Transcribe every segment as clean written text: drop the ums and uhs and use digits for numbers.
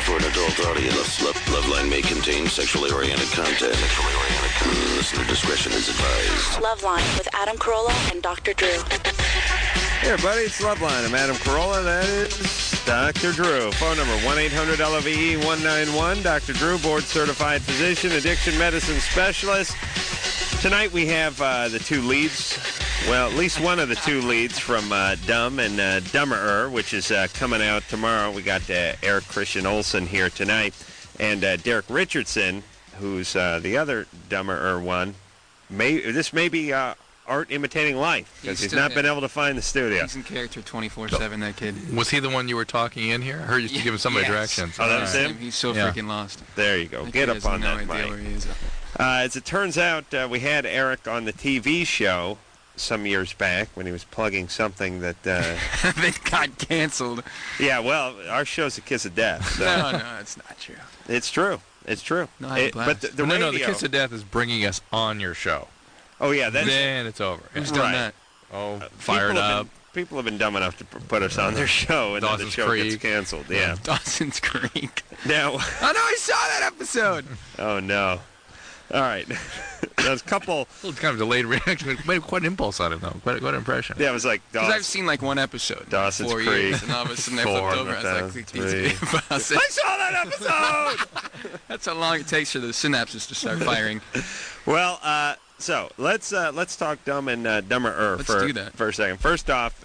for an adult audience. Loveline may contain sexually oriented content. Listener discretion is advised. Loveline with Adam Carolla and Dr. Drew. Hey, everybody, it's Loveline. I'm Adam Carolla. That is Dr. Drew. Phone number 1-800-LOVE-191. Dr. Drew, board-certified physician, addiction medicine specialist. Tonight we have the two leads. Well, at least one of the two leads from Dumb and Dumber, which is coming out tomorrow. We got Eric Christian Olsen here tonight. And Derek Richardson, who's the other Dumber one. This may be art imitating life, because he's not been able to find the studio. He's in character 24/7, that kid. Was he the one you were talking in here? I heard you give him somebody directions. Oh, that was him? He's so freaking lost. There you go. That Get kid up has on no that idea mic. where he is. As it turns out, we had Eric on the TV show some years back when he was plugging something that... They got canceled. Yeah, well, our show's a kiss of death. So. No, it's not true. It's true. It's true. No, I had a But blast. the radio... No, the kiss of death is bringing us on your show. Oh, yeah, that's... Then it's over. Who's Right. done that? Oh, fired people up. People have been dumb enough to put us on their show, and then the Dawson's show gets Creek. canceled. Yeah. Dawson's Creek. Now... Oh, no, I saw that episode. Oh, no. All right. There's a couple... It's kind of delayed reaction. It made quite an impulse on it, though. Quite an impression. Yeah, it was like... Because I've seen like one episode. Dawson's 4 Creek. years, and all of a sudden they flipped over. I was like, Three. I said, I saw that episode! that's how long it takes for the synapses to start firing. Well, so let's talk Dumb and Dumber Let's for do that. for a second. First off,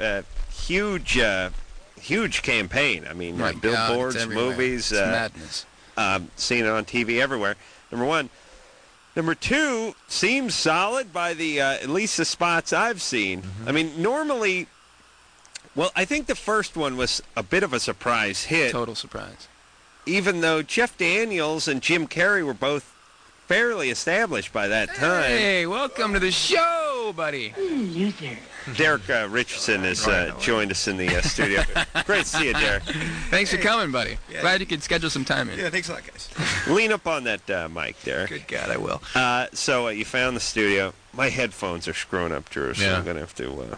huge campaign. I mean, My God, billboards, it's everywhere. movies, It's madness. seen it on TV everywhere. Number one. Number two seems solid by the at least the spots I've seen. Mm-hmm. I mean, normally, well, I think the first one was a bit of a surprise hit, Total surprise. even though Jeff Daniels and Jim Carrey were both fairly established by that time. Hey, welcome to the show, buddy. Derek Richardson has joined us in the studio. Great to see you, Derek. Thanks for coming, buddy. Glad you could schedule some time in. Yeah, thanks a lot, guys. Lean up on that mic, Derek. Good God, I will. So you found the studio. My headphones are screwing up, Drew. So Yeah. I'm gonna have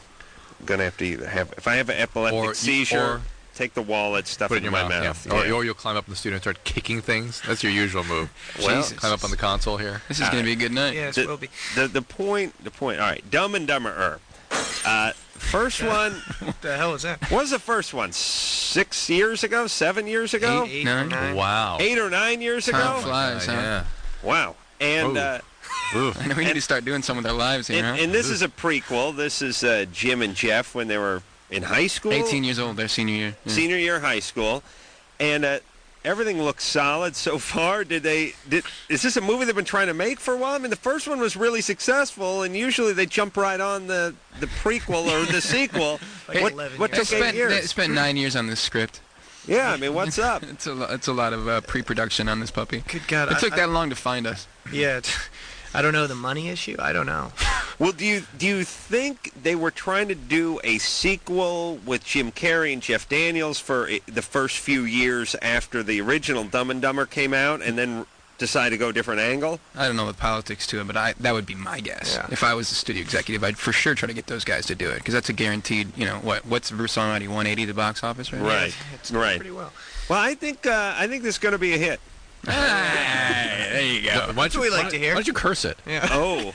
to either have, if I have an epileptic seizure, or take the wallet, stuff put it it in in your my mouth. mouth. Yeah. Or you'll climb up in the studio and start kicking things. That's your usual move. Well, Jesus. Climb up on the console here. This is going to be a good night. Yes, the, will be. the point. All right, Dumb and Dumber. First one. What the hell is that? What was the first one? 6 years ago? 7 years ago? Eight Nine? or nine? Wow. 8 or 9 years Time ago? flies, huh? Yeah. Wow. And Ooh. I know we need to start doing some with our lives here, huh? and this is a prequel. This is Jim and Jeff when they were in high school. 18 years old, their senior year. Yeah. Senior year high school. And everything looks solid so far. Is this a movie they've been trying to make for a while? I mean, the first one was really successful, and usually they jump right on the prequel or the sequel. Like what 11 what years. took 8 They years? spent 9 years on this script. Yeah, I mean, what's up? It's a lot of pre-production on this puppy. Good God. It took that long to find us. Yeah, I don't know the money issue. I don't know. Well, do you think they were trying to do a sequel with Jim Carrey and Jeff Daniels for the first few years after the original Dumb and Dumber came out, and then decide to go a different angle? I don't know the politics to it, but that would be my guess. Yeah. If I was the studio executive, I'd for sure try to get those guys to do it, because that's a guaranteed, what's Bruce Almighty, 180 the box office right now? Right. It's Right. pretty well. Well, I think this is going to be a hit. Hey, there you go. Why That's what we like to hear. Why don't you curse it? Yeah. Oh,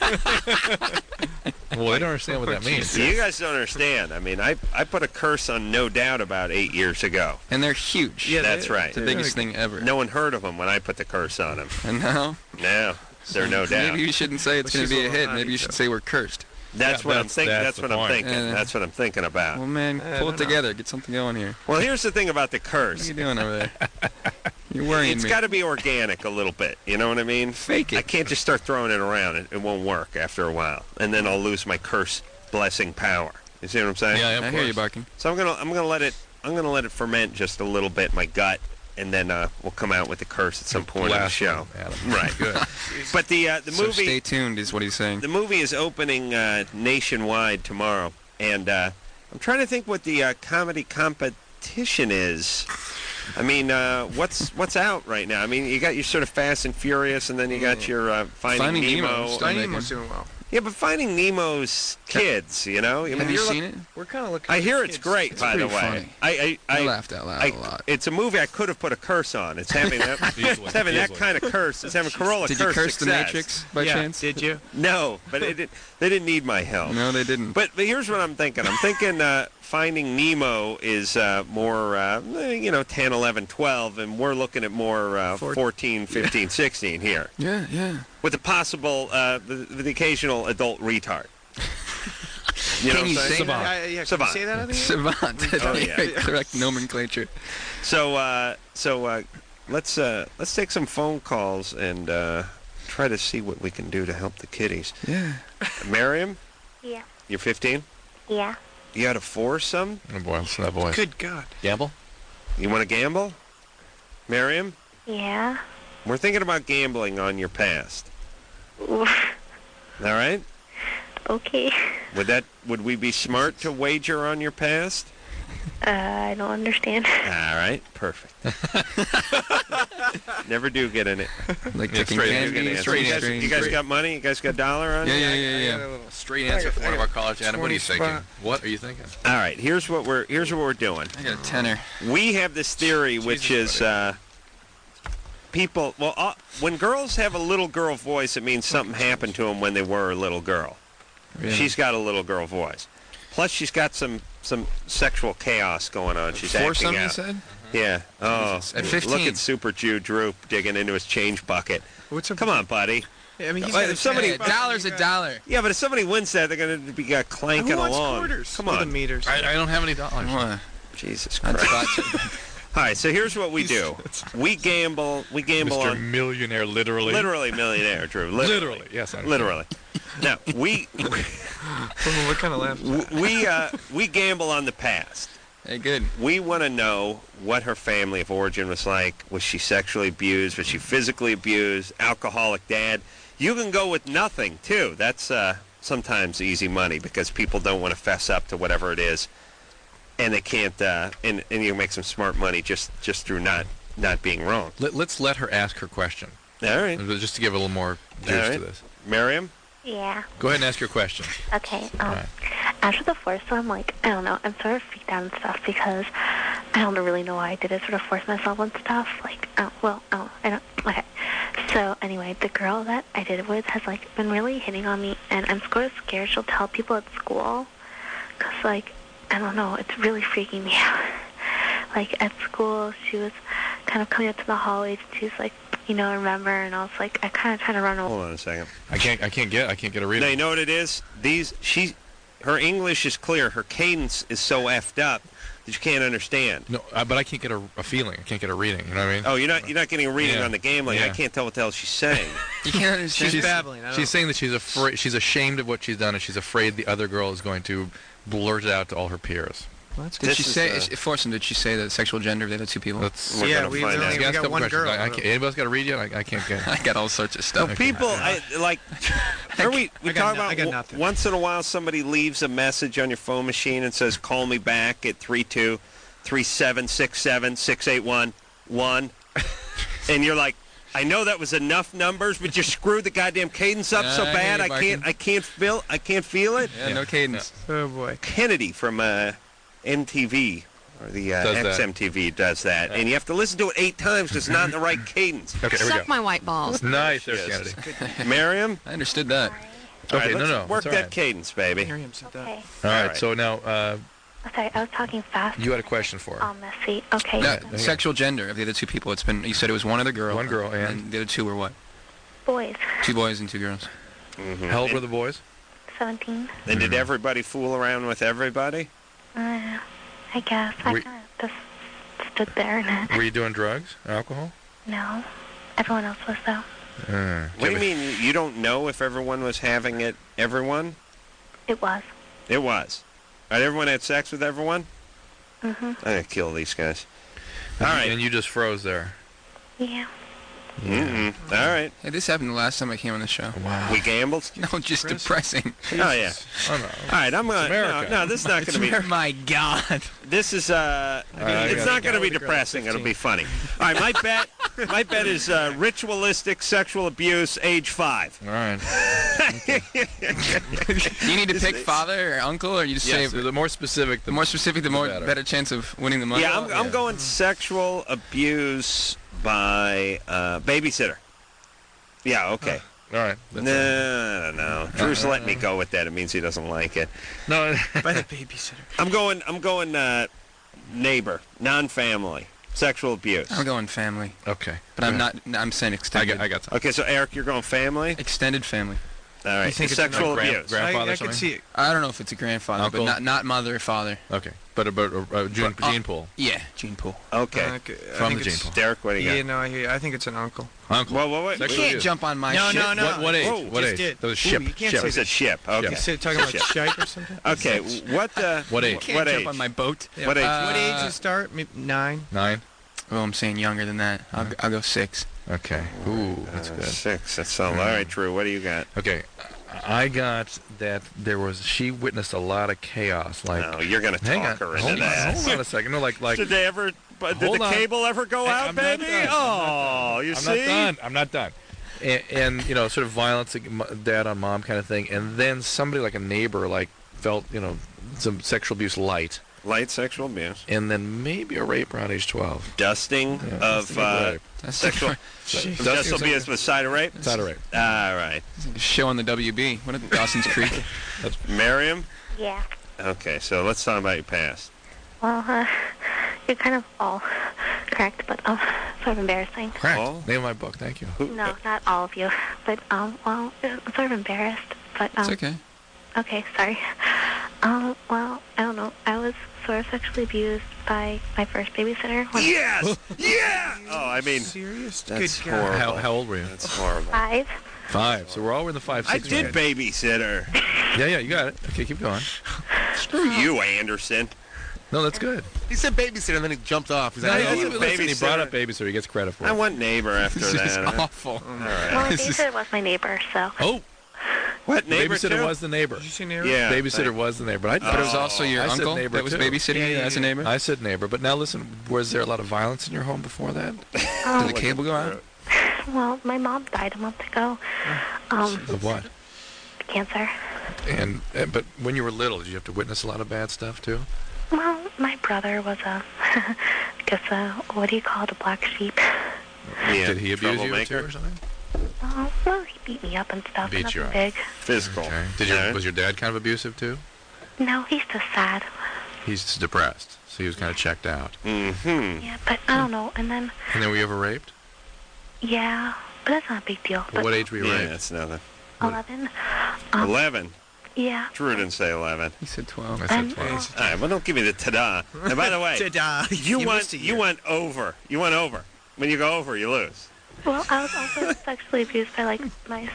Well, they don't understand what that means. you guys don't understand. I mean, I put a curse on No Doubt about 8 years ago. And they're huge. Yeah, That's right. It's the biggest thing ever. No one heard of them when I put the curse on them. And now, No, they're No Doubt. maybe you shouldn't say it's Well, going to she's be a a little hit. naughty, Maybe you should so. say we're cursed. That's Yeah, what I'm that's- thinking. that's That's the what I'm point. thinking. Yeah. That's what I'm thinking about. Well, man, I pull don't it know. together. Get something going here. Well, here's the thing about the What curse. are you doing over there? You're worrying It's me. got to be organic a little bit. You know what I mean? Fake it. I can't just start throwing it around. It won't work after a while, and then I'll lose my curse blessing power. You see what I'm saying? Yeah, of I course. hear you barking. So I'm gonna let it ferment just a little bit, my gut, and then we'll come out with the curse at some point in the Blast show. them, Adam. Right. Good. But the So movie stay tuned is what he's saying. the movie is opening nationwide tomorrow, and I'm trying to think what the comedy competition is. I mean, what's out right now? I mean, you got your sort of Fast and Furious, and then you got your Finding Finding Nemo. Nemo. Finding Nemo's doing well. Yeah, but Finding Nemo's kids, you know. I mean, Have you you're seen it? We're kind of looking. I at hear kids. it's great, by the pretty way. funny. I I laughed out loud a lot. It's a movie I could have put a curse on. It's having that, it's having that kind of curse. It's having Corolla Did curse you curse success. The Matrix by Yeah, chance? did you? No, but they didn't need my help. No, they didn't. But here's what I'm thinking. I'm thinking Finding Nemo is more, 10, 11, 12, and we're looking at more 14, 15, 16 here. Yeah. With the possible, the occasional adult retard. You know Can you what I'm say saying? that? Can you Savant. say that? Savant. Oh, yeah. Correct nomenclature. So let's take some phone calls and try to see what we can do to help the kiddies. Yeah. Miriam, Yeah. you're 15? Yeah. You had a foursome? Oh, boy, listen to that voice. Good God. Gamble? You want to gamble? Miriam, Yeah. we're thinking about gambling on your past. All right? Okay. Would we be smart to wager on your past? I don't understand. All right, perfect. Never do get in it. Like Yeah, taking straight candy. answer. You Straight guys got money? You guys got dollar on you? Yeah. Straight answer from one of our college. Adam, what are you 20 thinking? spot. What are you thinking? All right, here's what we're doing. I got a tenner. We have this theory, which is people. Well, when girls have a little girl voice, it means something happened to them when they were a little girl. Really? She's got a little girl voice. Plus, she's got some sexual chaos going on. She's Foursome, acting you out. said? Yeah. Oh, Jesus. At 15. Look at Super Jew Droop digging into his change bucket. What's up? Come on, buddy. I mean, he's Wait, got if somebody- Hey, a dollar's a dollar. Yeah, but if somebody wins that, they're going to be clanking Who wants along. quarters? Come Or the on. meters. I don't have any dollars. What? Jesus I'd Christ. spot you. All right, so here's what we do. We gamble Mr. on Millionaire, literally. literally millionaire, Drew. Literally. Yes, I understand. Literally. Now, What kind of laugh? we gamble on the past. Hey, good. We want to know what her family of origin was like. Was she sexually abused? Was she physically abused? Alcoholic dad? You can go with nothing, too. That's sometimes easy money because people don't want to fess up to whatever it is. And they can't, and you make some smart money just through not being wrong. Let's let her ask her question. All right. Just to give a little more juice All right. to this. Miriam? Yeah. Go ahead and ask your question. Okay. Right. After the foursome, I don't know, I'm sort of freaked out and stuff because I don't really know why I did it, sort of force myself and stuff. I don't. Okay. So anyway, the girl that I did it with has been really hitting on me, and I'm sort of scared she'll tell people at school, cause I don't know, it's really freaking me out. At school, she was kind of coming up to the hallways, and she was remember, and I was I kind of trying to run away. Hold on a second. I can't get a reading. Now, you know what it is? Her English is clear. Her cadence is so effed up that you can't understand. No, but I can't get a feeling. I can't get a reading. You know what I mean? Oh, you're not getting a reading Yeah. on the gambling. I Yeah. can't tell what the hell she's saying. You can't understand. She's babbling. She's saying that she's afraid. She's ashamed of what she's done, and she's afraid the other girl is going to blurt it out to all her peers. Did she This say, is, Forsen, did she say the sexual gender of the other two people? Let's. We're Yeah, gonna we find only- out. we Ask a got couple one questions. girl. I can't, anybody else got to read yet? I can't get. I got all sorts of stuff. No, people, we I got talk no- I got about nothing. once in a while somebody leaves a message on your phone machine and says, call me back at 323767681 and you're like, I know that was enough numbers, but you screwed the goddamn cadence up so I bad hear you, I can't feel it. Yeah, no cadence. Oh boy. Kennedy from MTV or the Does that. XMTV does that, and you have to listen to it 8 times because it's not in the right cadence. Okay, here we Suck go. my white balls. Nice, there's Yes. Kennedy. Miriam, I understood that. all Okay, right, no, let's work it's all that right. cadence, baby. Miriam said that. Okay. All right, right. so now Sorry, I was talking fast. you had a question for her. All messy. Okay. No, sexual gender of the other two people. It's been. You said it was one other girl. One girl, and? the other two were what? Boys. 2 boys and 2 girls. How old were the boys? 17. And did everybody fool around with everybody? I guess. I We- kind of just stood there and Were you doing drugs, alcohol? no. Everyone else was though. What do you mean you don't know if everyone was having it? Everyone? It was. It was. All right, everyone had sex with everyone? Mhm. I'm going to kill these guys. All right. And you just froze there. Yeah. Mm-mm. All right. Hey, this happened the last time I came on the show. Wow. We gambled? No, just depressing. Oh, yeah. Oh, no. All right, I'm going to... America. No, this is not going to be... My God. This is... right, it's I not got going to be it. depressing. It'll 15. be funny. All right, my bet... My bet is ritualistic sexual abuse, age 5. All right. Do you need to pick father or uncle, or you just Yes, say the more specific, the more specific, the better chance of winning the money? Yeah, I'm going sexual abuse by babysitter. Yeah, okay. All right. No. Drew's letting me go with that. It means he doesn't like it. No. By the babysitter. I'm going neighbor, non-family, sexual abuse. I'm going family. Okay. But I'm not. I'm saying extended. I got something. Okay, so Eric, you're going family? Extended family. All right. You think it's Sexual another abuse. grandfather I something? could see it. I don't know if it's a grandfather, Uncle? but not mother or father. Okay. But gene pool. Yeah, gene pool. Okay. I From think the gene it's- pool. Derek, what do you Yeah, got? no, I hear you. I think it's an uncle. Uncle. Whoa, wait. You Sexual can't abuse. jump on my No, shit. no. What age? Whoa, What just age? did. That was Ooh, ship. you can't ship. He say said ship. Okay. You said talking about shite or something? Okay, what What age? You can't what jump age? on my boat. What age? What age you start? Maybe 9? 9. Well, I'm saying younger than that. I'll go 6. Okay. Ooh, that's good. 6. That's all. All right, Drew, what do you got? Okay. I got that she witnessed a lot of chaos. Like, No, you're going to hang on, talk her into hold that. on a second. No, like. Did the Hold on. cable ever go Hey, out, I'm not baby? done. Oh, you I'm see? I'm not done. And sort of violence, dad on mom kind of thing. And then somebody like a neighbor, felt, some sexual abuse light. Light sexual abuse. And then maybe a rape around age 12. Dusting of rape. sexual abuse with cider rape? Cider rape. All right. Show on the WB. What at Dawson's Creek? Miriam? Yeah. Okay, so let's talk about your past. Well, you're kind of all correct, but sort of embarrassing. Correct. Oh. Name of my book. Thank you. No, not all of you, but well, I'm sort of embarrassed. But It's okay. Okay, sorry. Well, I don't know. I was sort of sexually abused by my first babysitter. When Yes! Yeah! Oh, I mean, Serious? that's Good God. horrible. How old were you? That's horrible. 5. 5. So we're all in the 5, 6 I did range. babysit her. Yeah, you got it. Okay, keep going. Screw you, Anderson. No, that's good. He said babysitter, and then he jumped off. He's No, like, I he, was a listen, he brought babysitter. up babysitter. He gets credit for I it. want neighbor after This is that. awful. All Well, right. my This is- babysitter was my neighbor, so. Oh, What, the neighbor babysitter too? was the neighbor. Did you say neighbor? Yeah. Babysitter was the neighbor. But it was also your I said uncle neighbor, that was too. babysitting you as a neighbor? I said neighbor, but now listen, was there a lot of violence in your home before that? Did the cable go out? Well, my mom died a month ago. Of what? Cancer. And but when you were little, did you have to witness a lot of bad stuff too? Well, my brother was I guess what do you call it, a black sheep? Yeah, Did he abuse you troublemaker? too or something? Well, he beat me up and stuff. Beat Nothing you up. big. Physical. Okay. Was your dad kind of abusive too? No, he's just sad. He's depressed, so he was kind of checked out. Mm-hmm. Yeah, but I don't know. And then, And then were you ever raped? yeah, but that's not a big deal. But What age were you Yeah, raped? that's nothing. 11. 11. Yeah. Drew didn't say 11. He said 12. I said And- 12. All right, well, don't give me the ta-da. And by the way, Ta-da. you missed a went year. over. You went over. When you go over, you lose. Well, I was also sexually abused by my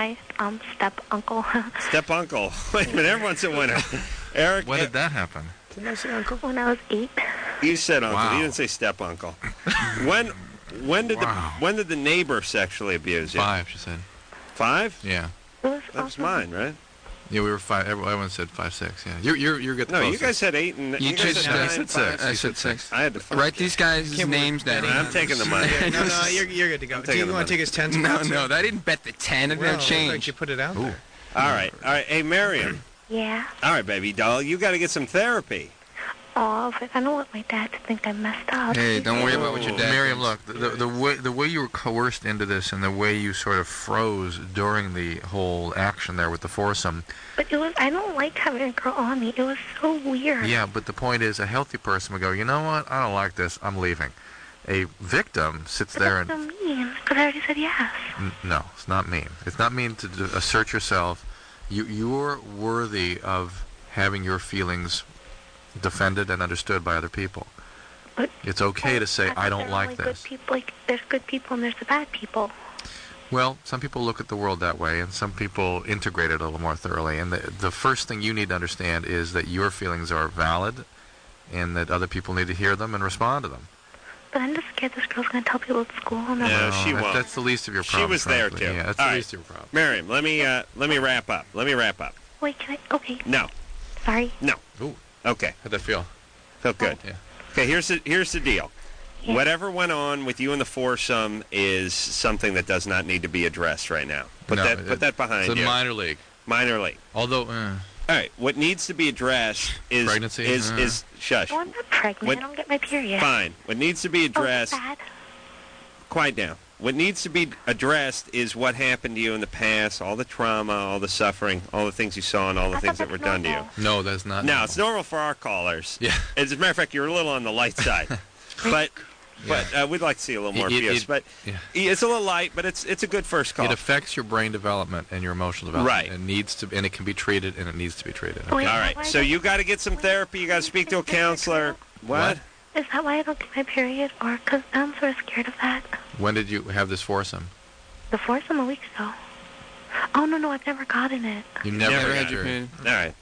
step uncle. Step uncle. Wait a minute, everyone's a winner. Eric, When did that happen? Didn't I say uncle? when I was 8. you said uncle. Wow. You didn't say step uncle. When did the neighbor sexually abuse you? 5, she said. 5? Yeah. It was That was also- mine, right? Yeah, we were 5. Everyone said 5, 6. Yeah. You're good. No, you guys had 8 and You you guys just had I 9, said 5. 6. I said 6. I had to fuck Write you. these guys' Can't names down. I'm taking the money. No, you're good to go. I'm Do taking you the want to money. take his 10 No, spots? no, I didn't bet the 10. It Well, didn't change. like you put it out there. All right. Hey, Miriam. Yeah. All right, baby doll. You got to get some therapy. Oh, but I don't want my dad to think I messed up. Hey, don't worry about what your dad Miriam, thinks. look, the way you were coerced into this and the way you sort of froze during the whole action there with the foursome. But I don't like having a girl on me. It was so weird. Yeah, but the point is, a healthy person would go, you know what? I don't like this. I'm leaving. A victim sits But there that's and so mean, because I already said yes. no, it's not mean. It's not mean to assert yourself. You're worthy of having your feelings defended and understood by other people. But It's okay to say, I don't like Good this. people, there's good people and there's the bad people. Well, some people look at the world that way, and some people integrate it a little more thoroughly. And the first thing you need to understand is that your feelings are valid, and that other people need to hear them and respond to them. But I'm just scared this girl's going to tell people at school. And No, they'll- she won't. That's the least of your She problems. was there, frankly. too. Yeah, that's All the right. least of your problems. Miriam, let me wrap up. Wait, can I? Okay, No. sorry. No. Ooh, Okay. how'd that feel? Felt good. Yeah. Okay, here's the deal. Yeah. Whatever went on with you and the foursome is something that does not need to be addressed right now. Put that behind It's you. a minor league. Minor league. Although, All right. What needs to be addressed is Pregnancy? is shush. Oh, I'm not pregnant. What- I don't get my period. Fine. What needs to be Oh, addressed. that's bad. Quiet down. What needs to be addressed is what happened to you in the past, all the trauma, all the suffering, all the things you saw, and all the I things thought that were that's done to you. normal. no, that's not. No, it's normal for our callers. Yeah. As a matter of fact, you're a little on the light side. but we'd like to see a little more abuse. But yeah. it's a little light, but it's a good first call. It affects your brain development and your emotional development. Right. It needs to, and it can be treated, and it needs to be treated. Wait, All is right. that why So I you don't- got to get some therapy. You got to speak to a counselor. What? Is that why I don't get my period? Or because I'm sort of scared of that. When did you have this foursome? The foursome a week ago. Oh, no, I've never gotten it. You never, Never had got your period. All right.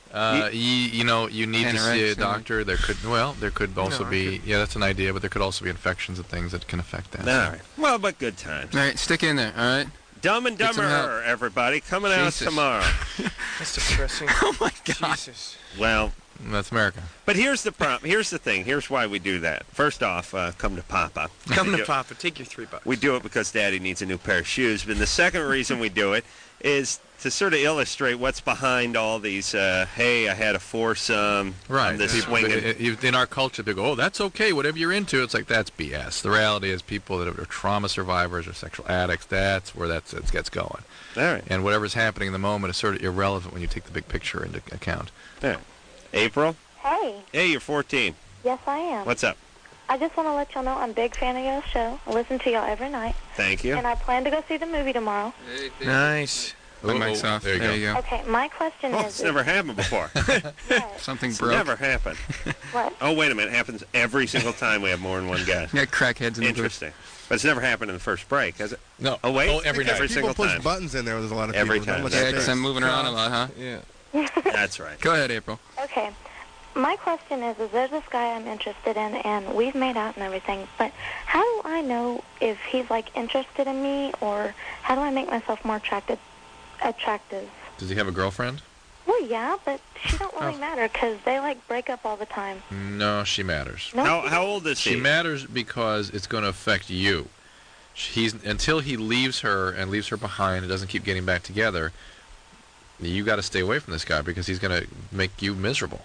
you need to see a Anorexia. doctor. There could also be, that's an idea, but there could also be infections and things that can affect that. All right. Well, but good times. All right, stick in there. All right. Dumb and Get some Dumber, everybody, coming out Jesus. tomorrow. That's depressing. Oh my God. Jesus. Well, That's America. but here's the problem. Here's the thing. Here's why we do that. First off, come to Papa. Come We to do- Papa. Take your $3. We do it because Daddy needs a new pair of shoes. But the second reason we do it is to sort of illustrate what's behind all these, hey, I had a foursome. Right. I'm this People- swinging. in our culture, they go, oh, that's okay, whatever you're into. It's like, that's BS. The reality is people that are trauma survivors or sexual addicts, that's where it gets going. All right. And whatever's happening in the moment is sort of irrelevant when you take the big picture into account. All right. April? Hey, Hey, you're 14. yes, I am. What's up? I just want to let y'all know I'm a big fan of y'all's show. I listen to y'all every night. Thank you. And I plan to go see the movie tomorrow. Nice. My mic's off. There you go. Okay, my question Oh, is... it's never happened before. What? Something It's broke. never happened. What? Oh, wait a minute. It happens every single time we have more than one guy. You got crackheads in the booth. Interesting. But it's never happened in the first break, has it? No. Oh, wait. every night. Every People single push time. buttons in there. There's a lot of Every people. time. Look Yeah, at Yeah, because space. I'm moving around a lot, huh? Yeah. That's right. Go ahead, April. Okay. My question is there's this guy I'm interested in, and we've made out and everything, but how do I know if he's, like, interested in me, or how do I make myself more attractive? Does he have a girlfriend? Well, yeah, but she don't really Oh. matter, because they, like, break up all the time. No, she matters. No, How old is She he? matters because it's going to affect you. Until he leaves her and leaves her behind and doesn't keep getting back together, you got to stay away from this guy because he's going to make you miserable.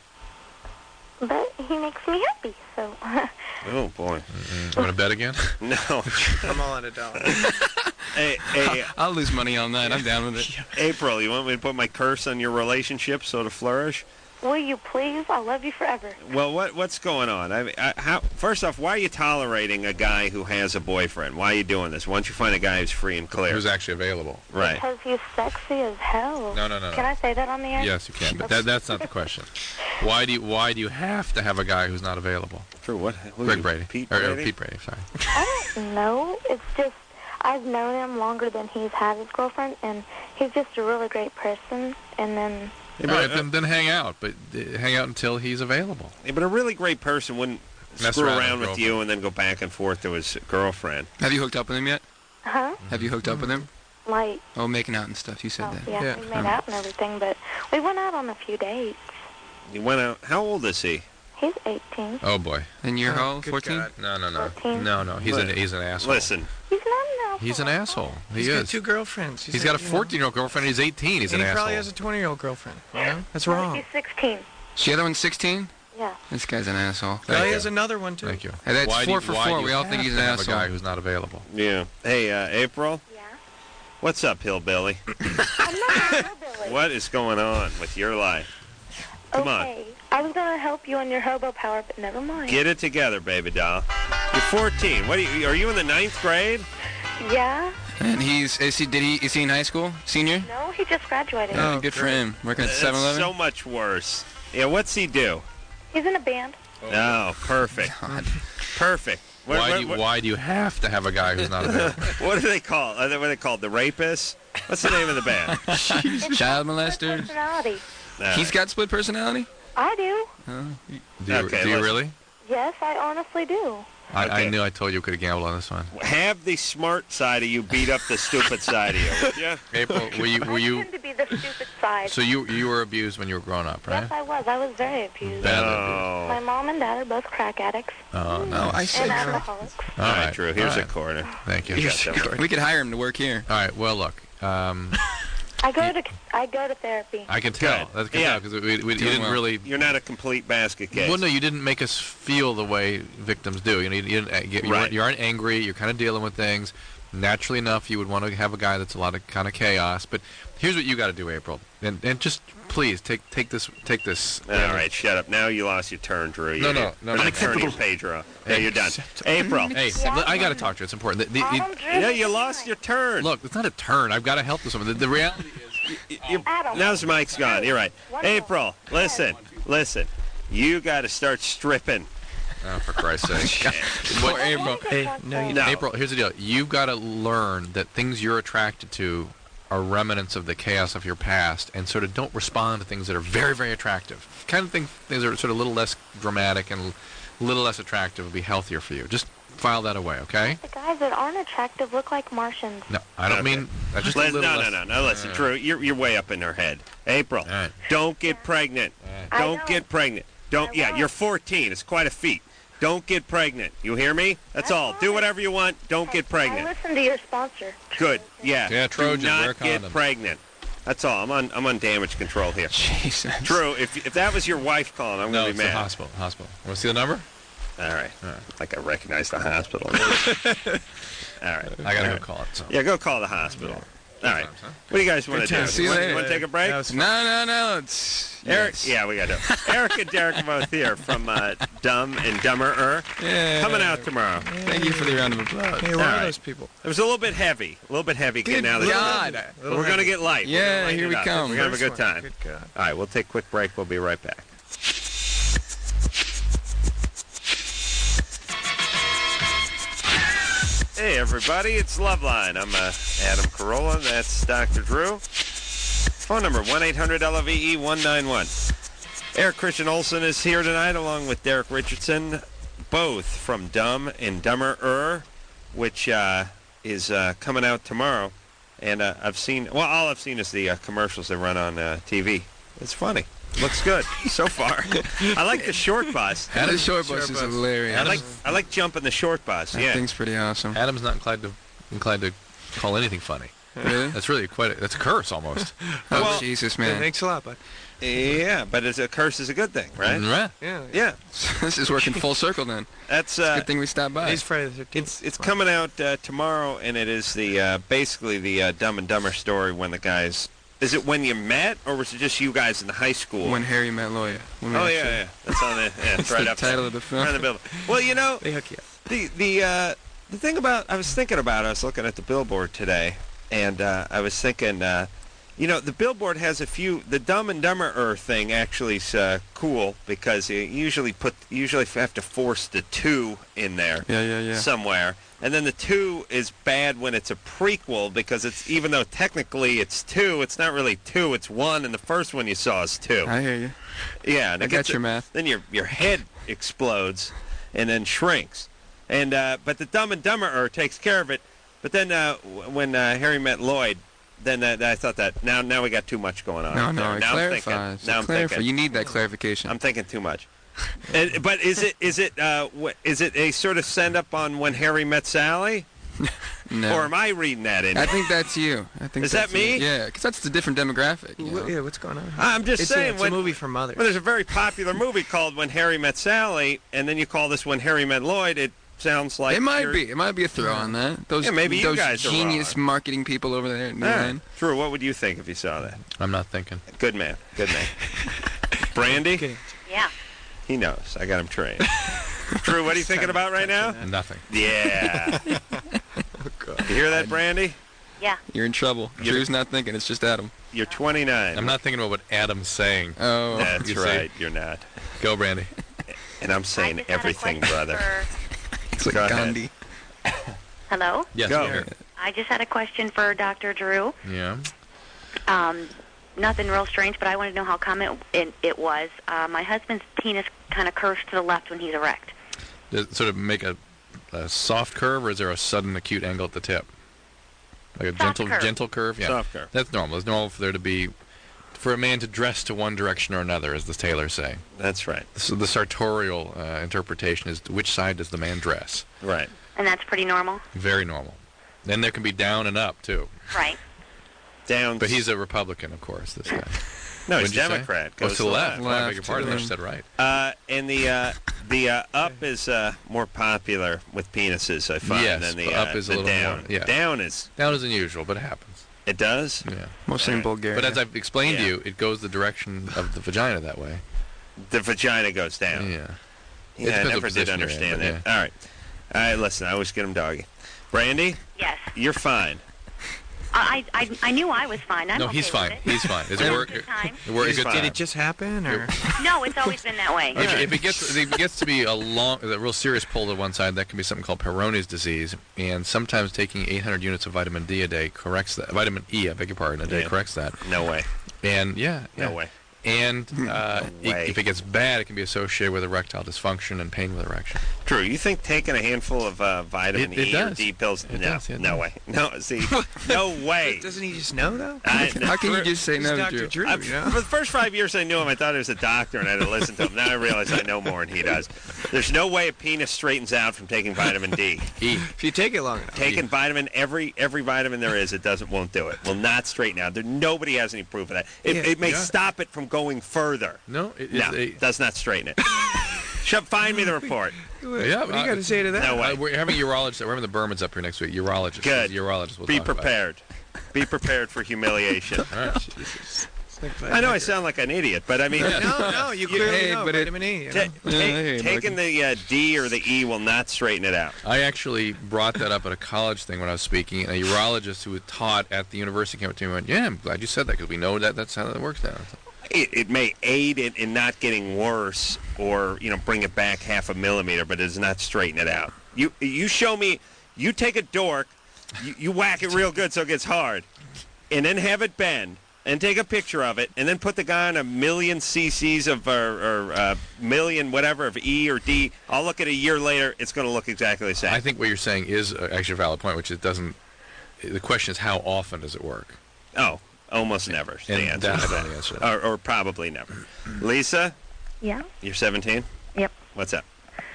but he makes me happy, so... Oh, boy. You want to bet again? No. I'm all at $1. Hey, I'll lose money on that. I'm down with it. April, you want me to put my curse on your relationship so to flourish? Will you please? I'll love you forever. Well, what's going on? First off, why are you tolerating a guy who has a boyfriend? Why are you doing this? Why don't you find a guy who's free and clear? Who's actually available? Right. Because he's sexy as hell. No. Can I say that on the air? Yes, you can, but that's not the question. Why do you have to have a guy who's not available? True. What? Who Greg you, Brady. Pete Or Brady? Pete Brady, sorry. I don't know. It's just I've known him longer than he's had his girlfriend, and he's just a really great person. And then Yeah, All right, but, then hang out, but hang out until he's available. but a really great person wouldn't Mess screw around around with with you and then go back and forth to his girlfriend. Have you hooked up with him yet? huh? Have you hooked up with him? Like, Oh, making out and stuff. You said oh, that. yeah, Yeah. we made out and everything, but we went out on a few dates. You went out. How old is he? He's 18. Oh boy. And you're how old? Good 14? God. No. 14. No. He's an asshole. Listen, He's not an asshole. He's an asshole. He He's is. got 2 girlfriends. He's got a 14-year-old girlfriend. He's 18. He's and an he asshole. probably has a 20-year-old girlfriend. You know? That's No, wrong. He's 16. The other one's 16? Yeah. This guy's an asshole. Thank Probably you. has another one, too. Thank you. Hey, that's Why do 4 you- for why 4. do We you all think have he's to an have asshole. a guy who's not available. yeah. Hey, April, Yeah. what's up, hillbilly? I'm not a hillbilly. What is going on with your life? Come on. Okay. I was going to help you on your hobo power, but never mind. Get it together, baby doll. You're 14. What are you in the 9th grade? Yeah? And is he in high school? Senior? No, he just graduated. Oh, good for him. Working at That's 7-Eleven? so much worse. Yeah, what's he do? He's in a band. Oh, perfect. God. Perfect. Why do you have to have a guy who's not available? What do they call? What are they called? The rapists? What's the name of the band? It's Child called molester? personality. He's got split personality? I do. Do you Okay, really? listen. Yes, I honestly do. I Okay. knew I told you we could have gambled on this one. Have the smart side of you beat up the stupid side of you. Yeah. April, were I you tend to be the stupid side. So you were abused when you were growing up, right? Yes, I was. I was very abused. Badly Oh. My mom and dad are both crack addicts Oh, no. I said and Drew. alcoholics. All right, Drew. Here's All a right. quarter. Thank you. Here's a quarter. We could hire him to work here. All right. Well, look. I go to therapy. I can tell. Good. That's good Yeah. because you Doing didn't well. really. You're not a complete basket case. Well, no, you didn't make us feel the way victims do. You know, Right. you aren't angry. You're kind of dealing with things. Naturally enough, you would want to have a guy that's a lot of kind of chaos. But here's what you got to do, April, and just please take this. All right, shut up. Now you lost your turn, Drew. No, You- no, We're not turning your Pedro. Yeah, you're done. April. Hey, I got to talk to you. It's important. Yeah, you lost your turn. Look, it's not a turn. I've got to help this woman. The reality is, Adam. Now the mic's gone. You're right. April, listen. You got to start stripping. oh, for Christ's sake. Poor April. Hey, no, you No. April, here's the deal. You've got to learn that things you're attracted to are remnants of the chaos of your past, and sort of don't respond to things that are very, very attractive. Kind of think things that are sort of a little less dramatic and a little less attractive would be healthier for you. Just file that away, okay? The guys that aren't attractive look like Martians. No, I don't Okay. mean just a little less. No. Listen, Drew, you're way up in her head. April, All right. don't get pregnant. I Don't know. get pregnant. Don't. I Yeah, won't. you're 14. It's quite a feat. Don't get pregnant. You hear me? That's all. Do whatever you want. Don't get I pregnant. listen to your sponsor. Good. Yeah. Yeah, Trojan, Do wear a not get condom. pregnant. That's all. I'm on damage control here. Jesus. Drew, if that was your wife calling, I'm No, gonna it's be the mad. hospital. Want to see the number? All right. Like I recognize the hospital. All right. I got to go call it. So. Yeah, go call the hospital. All right. times, huh? What do you guys want to do? times. See you Want later. to take a break? That was No. It's Eric, yes. yeah, we got to. Eric and Derek are both here from Dumb and Dumber. Yeah. Coming out tomorrow. Thank you for the round of applause. Hey, what All are right. those people? It was a little bit heavy getting out of God. this. But we're going to get light. We're Yeah, gonna lighten here it we up. come. We're going to have a good First one. time. Good God. All right, we'll take a quick break. We'll be right back. Hey, everybody, it's Loveline. I'm Adam Carolla. That's Dr. Drew. Phone number 1-800-LOVE-191. Eric Christian Olsen is here tonight along with Derek Richardson, both from Dumb and Dumber, which is coming out tomorrow. And I've seen, well, all I've seen is the commercials they run on TV. It's funny. Looks good so far. I like the short bus. The short bus is hilarious. I like jumping the short bus. That Yeah. thing's pretty awesome. Adam's not inclined to call anything funny. Really? That's really that's a curse almost. Oh, Well, Jesus, Hey, man. thanks a lot, bud. Yeah, but it's a curse is a good thing, right? Right. Yeah. Yeah. This is working full circle then. That's Good thing we stopped by. Today's Friday the 13th. it's coming out tomorrow, and it is the basically the Dumb and Dumber story when the guys. Is it when you met, or was it just you guys in high school? When Harry met Loya. When we Oh actually- yeah. That's on the yeah, it's That's right the up title there. of the film. Right on the building. Well, you know, They hook you up. the thing about I was thinking about. I was looking at the billboard today, and I was thinking, you know, the billboard has a few. The Dumb and Dumber thing actually is cool because you usually have to force the 2 in there Yeah. somewhere, and then the 2 is bad when it's a prequel because it's even though technically it's 2, it's not really 2, it's 1, and the first one you saw is 2. I hear you. Yeah, and I it got gets- your math. Then your head explodes, and then shrinks. And but the Dumb and Dumber takes care of it. But then when Harry met Lloyd, then I thought that now we got too much going on. No, there. it Now clarifies. Now I'm Clarify. thinking. You need that clarification. I'm thinking too much. But is it a sort of send up on when Harry met Sally, No. or am I reading that in? I think that's you. I think Is that that's me? You. Yeah, because that's the different demographic. You know? Yeah, what's going on? I'm just It's saying a when movie for mothers. Well, there's a very popular movie called When Harry Met Sally, and then you call this When Harry Met Lloyd. It sounds like It might you're- be. It might be a throw on that. Those, Yeah, maybe you those guys are genius wrong. marketing people over there at New Yeah. Line. Drew, what would you think if you saw that? I'm not thinking. Good man. Good man. Brandy? Okay. Yeah. He knows. I got him trained. Drew, what are you thinking about right now? Nothing. Yeah. You hear that, Brandy? Yeah. You're in trouble. Drew's not thinking. It's just Adam. You're 29. I'm not thinking about what Adam's saying. Oh. That's You see? right. You're not. Go, Brandy. And I'm I saying just had a everything, question brother. for- It's like Go ahead. Gandhi. Hello? Yes, Go. I'm here. I just had a question for Dr. Drew. Yeah. Nothing real strange, but I want to know how common it was. My husband's penis kind of curves to the left when he's erect. Does it sort of make a soft curve, or is there a sudden acute angle at the tip? Like a Soft curve. gentle curve. Yeah, Soft curve. That's normal. It's normal for there to be, for a man to dress to one direction or another, as the tailors say. That's right. So the sartorial interpretation is which side does the man dress? Right. And that's pretty normal? Very normal. Then there can be down and up too. Right. Down. But he's a Republican, of course. This guy. no, he's What'd you say? Democrat. Oh, Goes to the left. Oh, I beg your Left, pardon. to I the- said right. And the up is more popular with penises, I find, Yes, than the up is a the little down. more- yeah. Down is Down is unusual, but it happens. it does. Yeah. Mostly in Bulgaria. But as I've explained to Yeah. you, it goes the direction of the vagina that way. The vagina goes down. Yeah. Yeah, I depends what never did position you're in, understand but that. All right, listen, I always get them doggy. Brandy, Yes. you're fine. I knew I was fine. I'm No, okay he's with fine. it. He's fine. Is it Have a work? good time. Work He's good fine. Did time. it just happen, or? No, it's always been that way. If it gets to be a real serious pull to one side, that can be something called Peyronie's disease, and sometimes taking 800 units of vitamin D a day corrects that. Vitamin E, I beg your pardon, a day Yeah. corrects that. No way. And No way. And way. if it gets bad, it can be associated with erectile dysfunction and pain with erection. Drew, you think taking a handful of vitamin It E or does. D pills? It No, does, it no does. way. No, see, no way. Doesn't he just know though? How can you just say He's no, Dr. Drew? Drew, you know? For the first 5 years I knew him, I thought he was a doctor, and I had to listen to him. Now I realize I know more than he does. There's no way a penis straightens out from taking vitamin D. E. If you take it long enough. Taking vitamin, every vitamin there is, won't do it. Will not straighten out. Nobody has any proof of that. It may stop it from going further. No, it is No, does not straighten it. Find me the report. Yeah, What do you got to say to that? No way. We're having a urologist. We're having the Bermans up here next week. Urologist. Good. Urologist. We'll Be talk about it. prepared. Be prepared for humiliation. All right. It's like I know I sound like an idiot, but I mean, No, you clearly Hey, know but it- vitamin E. You know? Hey, taking the D or the E will not straighten it out. I actually brought that up at a college thing when I was speaking, and a urologist who had taught at the university came up to me and went, "Yeah, I'm glad you said that because we know that's how that works now." It may aid in not getting worse, or bring it back half a millimeter, but it does not straighten it out. You show me, you take a dork, you whack it real good so it gets hard, and then have it bend, and take a picture of it, and then put the guy on 1,000,000 cc's of or million whatever of E or D. I'll look at a year later, it's going to look exactly the same. I think what you're saying is actually a valid point, which it doesn't. The question is, how often does it work? Oh, almost never. is the And answer that's to the that. answer. Or probably never. Lisa, Yeah. you're 17. Yep. What's up?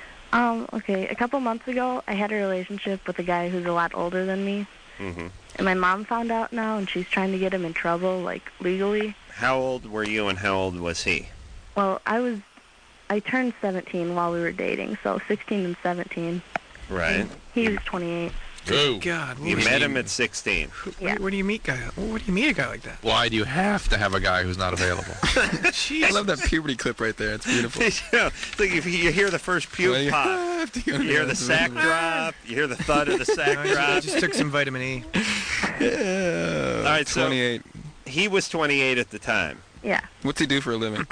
Okay, a couple months ago, I had a relationship with a guy who's a lot older than me. Mm-hmm. And my mom found out now, and she's trying to get him in trouble, like, legally. How old were you, and how old was he? Well, I turned 17 while we were dating, so 16 and 17. Right. He was 28. Go. God, You met him at 16. Yeah. where do you meet a guy like that? Why do you have to have a guy who's not available? I love that puberty clip right there. It's beautiful. Like if you hear the first Well, puke you pop, have to go to you hear the sack drop, you hear the thud of the sack I drop. just took some vitamin E. All right, so 28. he was 28 at the time. Yeah. What's he do for a living?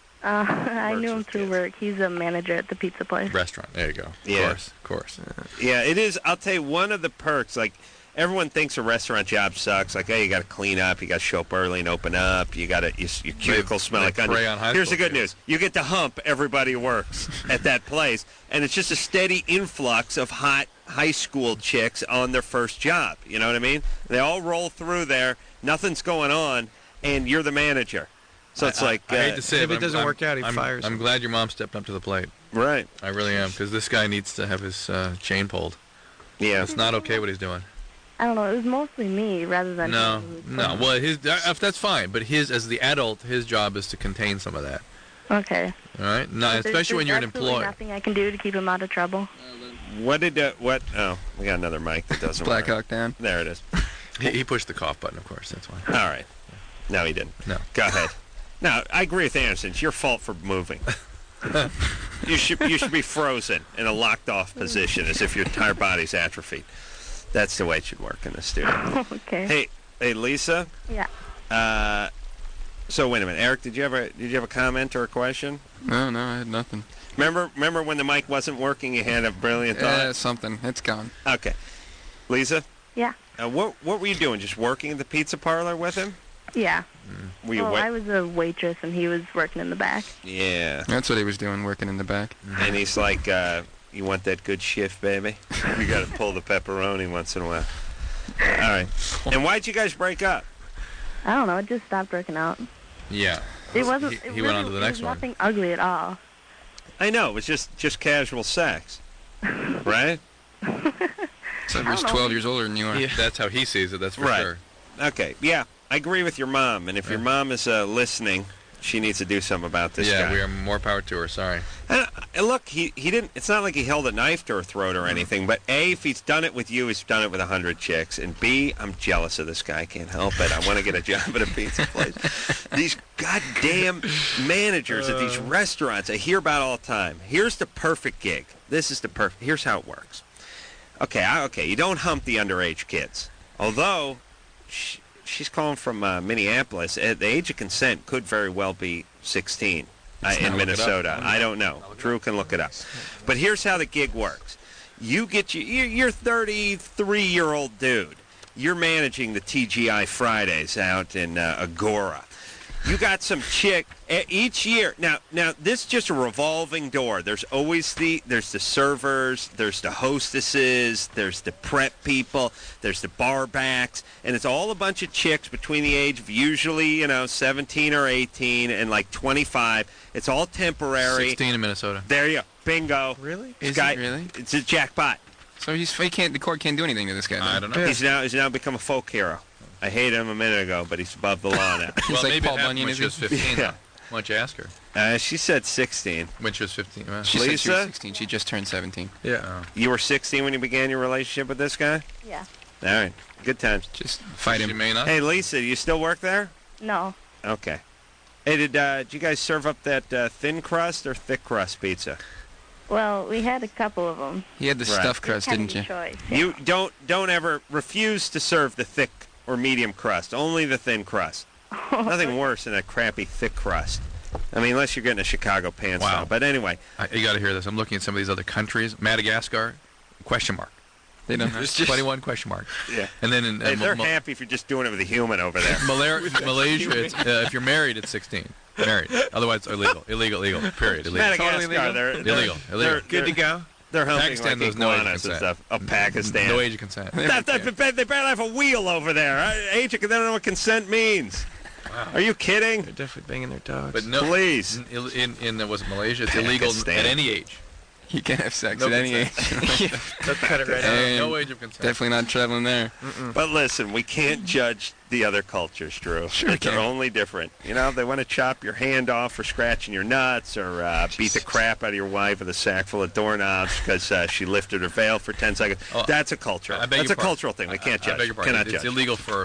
I Works knew him with through kids. work. He's a manager at the pizza place. Restaurant. There you go. Yeah. Of course. Yeah, it is. I'll tell you, one of the perks, like, everyone thinks a restaurant job sucks. Like, hey, you got to clean up, you got to show up early and open up, you got to your cuticles smell they like prey onions. on high Here's the school good kids. news: you get to hump everybody who works at that place, and it's just a steady influx of hot high school chicks on their first job. You know what I mean? They all roll through there, nothing's going on, and you're the manager. So it's like, I hate to say if but it doesn't work out, he fires I'm him. glad your mom stepped up to the plate. right? I really am, because this guy needs to have his chain pulled. Yeah. It's not okay what he's doing. I don't know. It was mostly me rather than No, him. no. Well, that's fine, but as the adult, his job is to contain some of that. Okay. All right, no, There's especially when you're an absolutely employee. nothing I can do to keep him out of trouble. What did what? Oh, we got another mic that doesn't Black work. Hawk Down. There it is. He pushed the cough button, of course. That's why. All right. No, he didn't. No. Go ahead. No, I agree with Anderson. It's your fault for moving. you should be frozen in a locked off position as if your entire body's atrophied. That's the way it should work in the studio. Okay. Hey, Lisa. Yeah. So wait a minute, Eric. Did you have a comment or a question? No, I had nothing. Remember when the mic wasn't working? You had a brilliant Yeah, thought. something. It's gone. Okay. Lisa. Yeah. What were you doing? Just working at the pizza parlor with him? Yeah. Were you Well, I was a waitress and he was working in the back. Yeah. That's what he was doing, working in the back. And he's like, you want that good shift, baby? You got to pull the pepperoni once in a while. All right. And why'd you guys break up? I don't know. It just stopped working out. Yeah. It wasn't. He went on to the next one. Nothing ugly at all. I know. It was just casual sex. Right? So he was 12 years older than you are. Yeah. That's how he sees it. That's for Right. sure. Okay. Yeah. I agree with your mom. And if your mom is listening, she needs to do something about this Yeah, guy. we are more power to her. Sorry. And look, he didn't. It's not like he held a knife to her throat or anything. But A, if he's done it with you, he's done it with 100 chicks. And B, I'm jealous of this guy. I can't help it. I want to get a job at a pizza place. These goddamn managers at these restaurants, I hear about all the time. Here's the perfect gig. This is the perfect. Here's how it works. Okay. You don't hump the underage kids. Although she's calling from Minneapolis. The age of consent could very well be 16 in Minnesota. I don't know. Drew can look it up. But here's how the gig works. You're 33-year-old dude. You're managing the TGI Fridays out in Agora. You got some chick each year. Now this is just a revolving door. There's always there's the servers, there's the hostesses, there's the prep people, there's the bar backs, and it's all a bunch of chicks between the age of usually 17 or 18 and like 25. It's all temporary. 16 in Minnesota. There you go. Bingo. Really? Is it really? It's a jackpot. So the court can't do anything to this guy. I Then. don't know. He's now become a folk hero. I hated him a minute ago, but he's above the law now. Well, like maybe Paul it happened Bunyan, when is she was he? 15. Yeah. Why don't you ask her? She said 16. When she was 15. Well, She said she Lisa? was 16. She just turned 17. Yeah. You were 16 when you began your relationship with this guy? Yeah. All right. Good times. Just fight she him. may not. Hey, Lisa, do you still work there? No. Okay. Hey, did you guys serve up that thin crust or thick crust pizza? Well, we had a couple of them. He had the Right. stuffed crust, didn't you? Choice. You don't ever refuse to serve the thick or medium crust. Only the thin crust. Nothing worse than that crappy thick crust. I mean, unless you're getting a Chicago pan Wow. style. But anyway, You got to hear this. I'm looking at some of these other countries. Madagascar, question mark. They don't have. 21 question mark. yeah. And then in They're happy if you're just doing it with a human over there. Malaysia, it's, if you're married, it's 16. Married. Otherwise, illegal. Illegal. Period. Illegal. Madagascar, they're Illegal. Good to go. They're humping Pakistan, like there's no age of iguanas and consent. stuff. Oh, Pakistan. No age of consent. They barely have a wheel over there. Age of, they don't know what consent means. Are you kidding? They're definitely banging their dogs. But no, Please. in was it Malaysia? It's illegal Pakistan. at any age. He can have sex No at any age. Let's cut it right out. And No age of consent. Definitely not traveling there. But listen, we can't judge the other cultures, Drew. Sure we They're can. only different. If they want to chop your hand off for scratching your nuts or beat the crap out of your wife with a sack full of doorknobs because she lifted her veil for 10 seconds, Oh, that's a culture. I beg That's your a pardon. cultural thing. We can't I judge. beg your pardon. Cannot It's judge. illegal for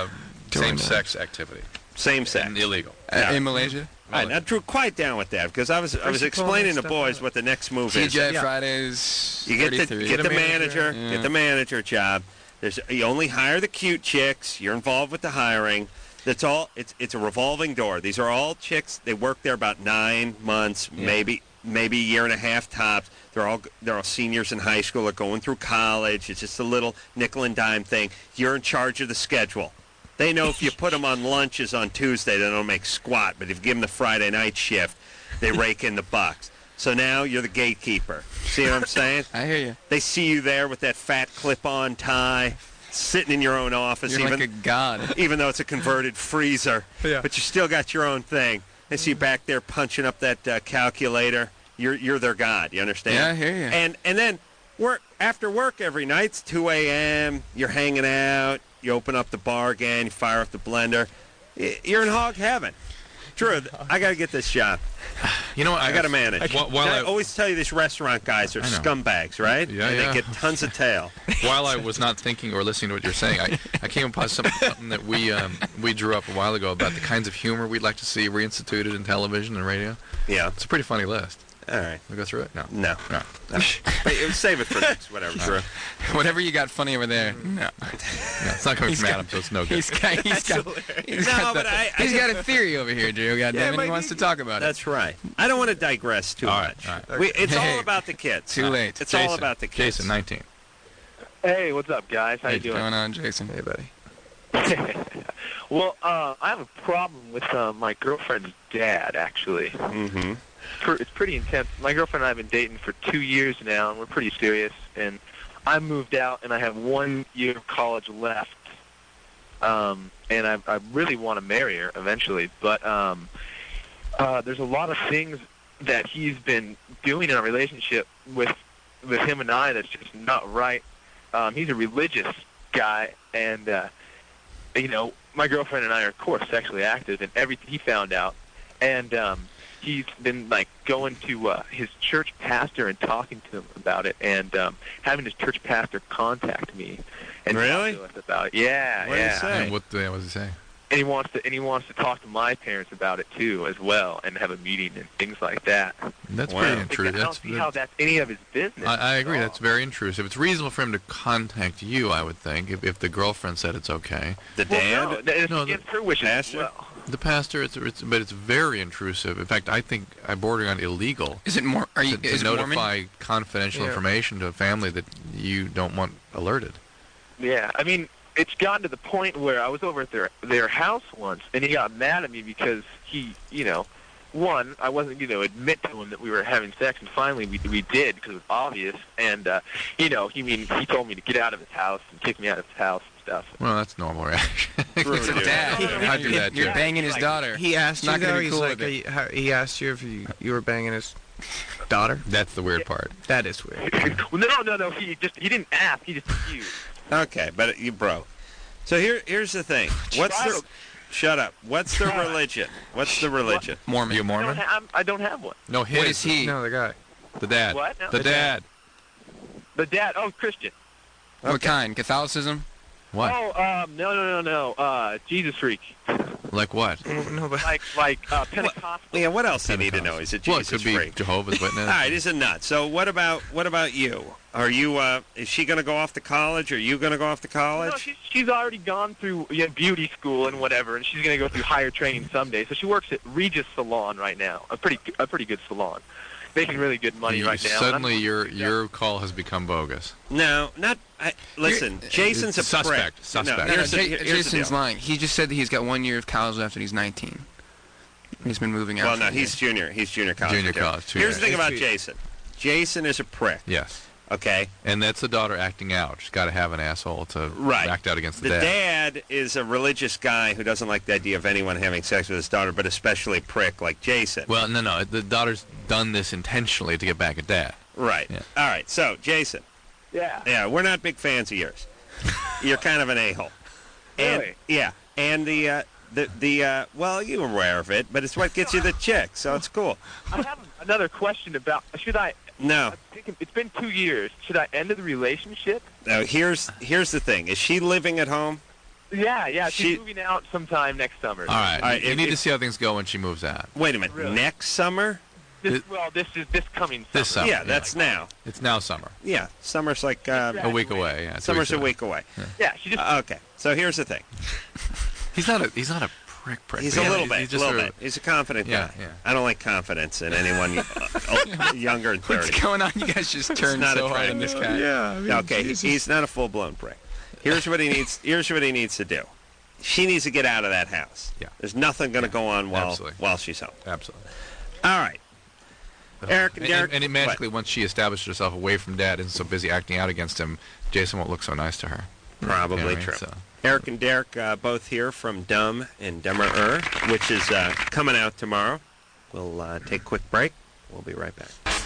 same-sex activity. Same sex. And illegal. Yeah. In Malaysia? All right, now, Drew, quiet down with that because I was First you pull explaining to that boys stuff what the next move is. TJ Yeah. Fridays. You get 33. the manager. manager, Yeah. get the manager job. You only hire the cute chicks. You're involved with the hiring. That's all. It's a revolving door. These are all chicks. They work there about 9 months, maybe a year and a half tops. They're all seniors in high school. They're going through college. It's just a little nickel and dime thing. You're in charge of the schedule. They know if you put them on lunches on Tuesday, they don't make squat. But if you give them the Friday night shift, they rake in the bucks. So now you're the gatekeeper. See what I'm saying? I hear you. They see you there with that fat clip-on tie, sitting in your own office, You're like a god. even though it's a converted freezer. Yeah. But you still got your own thing. They see you back there punching up that calculator. You're their god. You understand? Yeah, I hear you. And then after work every night, it's 2 a.m., you're hanging out, you open up the bar again, you fire up the blender. You're in hog heaven. Drew, I got to get this job. You know what? I got to manage. While I I- always tell you these restaurant guys are I know. scumbags, right? Yeah, and yeah. they get tons of tail. While I was not thinking or listening to what you're saying, I came upon something that we drew up a while ago about the kinds of humor we'd like to see reinstituted in television and radio. Yeah. It's a pretty funny list. All right. We'll go through it? No. No. No. But save it for next, whatever, Drew. Whatever you got funny over there. No. No, it's not coming from Adam, so it's no good. He's got he's got a theory over here, Drew. Goddamn it, he wants to talk about it. That's right. I don't want to digress too All much. right, all It's Hey. all about the kids. Too late. It's all about the kids. Jason, 19. Hey, what's up, guys? How you What's doing? going on, Jason? Hey, buddy. Well, I have a problem with my girlfriend's dad, actually. Mm-hmm. It's pretty intense. My girlfriend and I have been dating for 2 years now, and we're pretty serious. And I moved out and I have 1 year of college left, and I really want to marry her eventually. But there's a lot of things that he's been doing in our relationship with him and I that's just not right. He's a religious guy, and my girlfriend and I are, of course, sexually active, and everything he found out. And he's been, like, going to his church pastor and talking to him about it, and having his church pastor contact me and Really? talk to us about it. Yeah, What did he yeah. say? And what does he say? And he wants to talk to my parents about it too, as well, and have a meeting and things like that. That's Wow. pretty I intrusive. don't see how that's any of his business. I agree. at all. That's very intrusive. It's reasonable for him to contact you, I would think, if the girlfriend said it's okay. The Well, dad? no, it's No, against her wishes as pastor? well. The pastor, but it's very intrusive. In fact, I think I border on illegal Is it more? Are you? to Is Mormon? notify confidential Yeah. information to a family that you don't want alerted. Yeah, I mean, it's gotten to the point where I was over at their house once, and he got mad at me because he, one, I wasn't going to admit to him that we were having sex, and finally we did because it was obvious, and he told me to get out of his house and kick me out of his house and stuff. Well, that's normal reaction. Ruined you. Dad. I'd do that You're too. banging his daughter. He asked you Not gonna though. be He's cool like, with it. he asked you if you were banging his daughter. That's the weird part. That is weird. Well, no, he didn't ask, he just refused. Okay, but you broke. So here's the thing. Shut up. What's the religion? What's the religion? Mormon. You a Mormon? I don't have one. No, his. What is he? No, the guy. The dad. What? No. The dad. The dad, Christian. What kind? Catholicism? What? Oh, no. Jesus freak. Like what? No, but Like Pentecostal. Yeah, what else do you need to know? He's a Well, it Jesus could be freak. Jehovah's Witness. All right, he's a nut. So what about you? Are you? Is she going to go off to college? Are you going to go off to No, college? she's already gone through beauty school and whatever, and she's going to go through higher training someday. So she works at Regis Salon right now, a pretty good salon, making really good money right now. Suddenly, your call has become bogus. No, not. Listen, Jason's a Suspect. prick. Suspect. No, No, here's the Jason's deal. lying. He just said that he's got 1 year of college left and he's 19. He's been moving out. Well, for no, a he's year. junior. He's junior college. Junior too. college, 2 Here's the years. thing about Jason. Jason is a prick. Yes. Okay. And that's the daughter acting out. She's got to have an asshole to Right. act out against the The dad. dad is a religious guy who doesn't like the idea of anyone having sex with his daughter, but especially a prick like Jason. Well, no. The daughter's done this intentionally to get back at dad. Right. Yeah. All right. So, Jason. Yeah. Yeah, we're not big fans of yours. You're kind of an a-hole. And, Really? yeah. And well, you were aware of it, but it's what gets you the chick, so it's cool. I have another question about, should I, No. it's been 2 years, should I end the relationship? No, here's the thing. Is she living at home? Yeah, She- she's moving out sometime next summer. All right. All right, You if- need to if- see how things go when she moves out. Wait a minute. Really? Next summer? This is this coming summer. This summer. Yeah, that's now. It's now summer. Yeah, summer's like A week away. Yeah, 2 summer's weeks a away. week away. Yeah, she just, Okay. So here's the thing. He's not a prick. He's but a little bit. He's just a little bit. He's a confident Yeah, guy. yeah. I don't like confidence in anyone younger than 30. What's going on? You guys just turned not so hard on attractive. this guy. yeah. Okay, he's not a full-blown prick. Here's what he needs. Here's what he needs to do. She needs to get out of that house. Yeah. There's nothing going to go on Absolutely. while she's home. Absolutely. All right. Eric and Derek. And magically, once she established herself away from dad and so busy acting out against him, Jason won't look so nice to her. Probably You know what I mean? true. So- Eric and Derek both here from Dumb and Dumber, which is coming out tomorrow. We'll take a quick break. We'll be right back.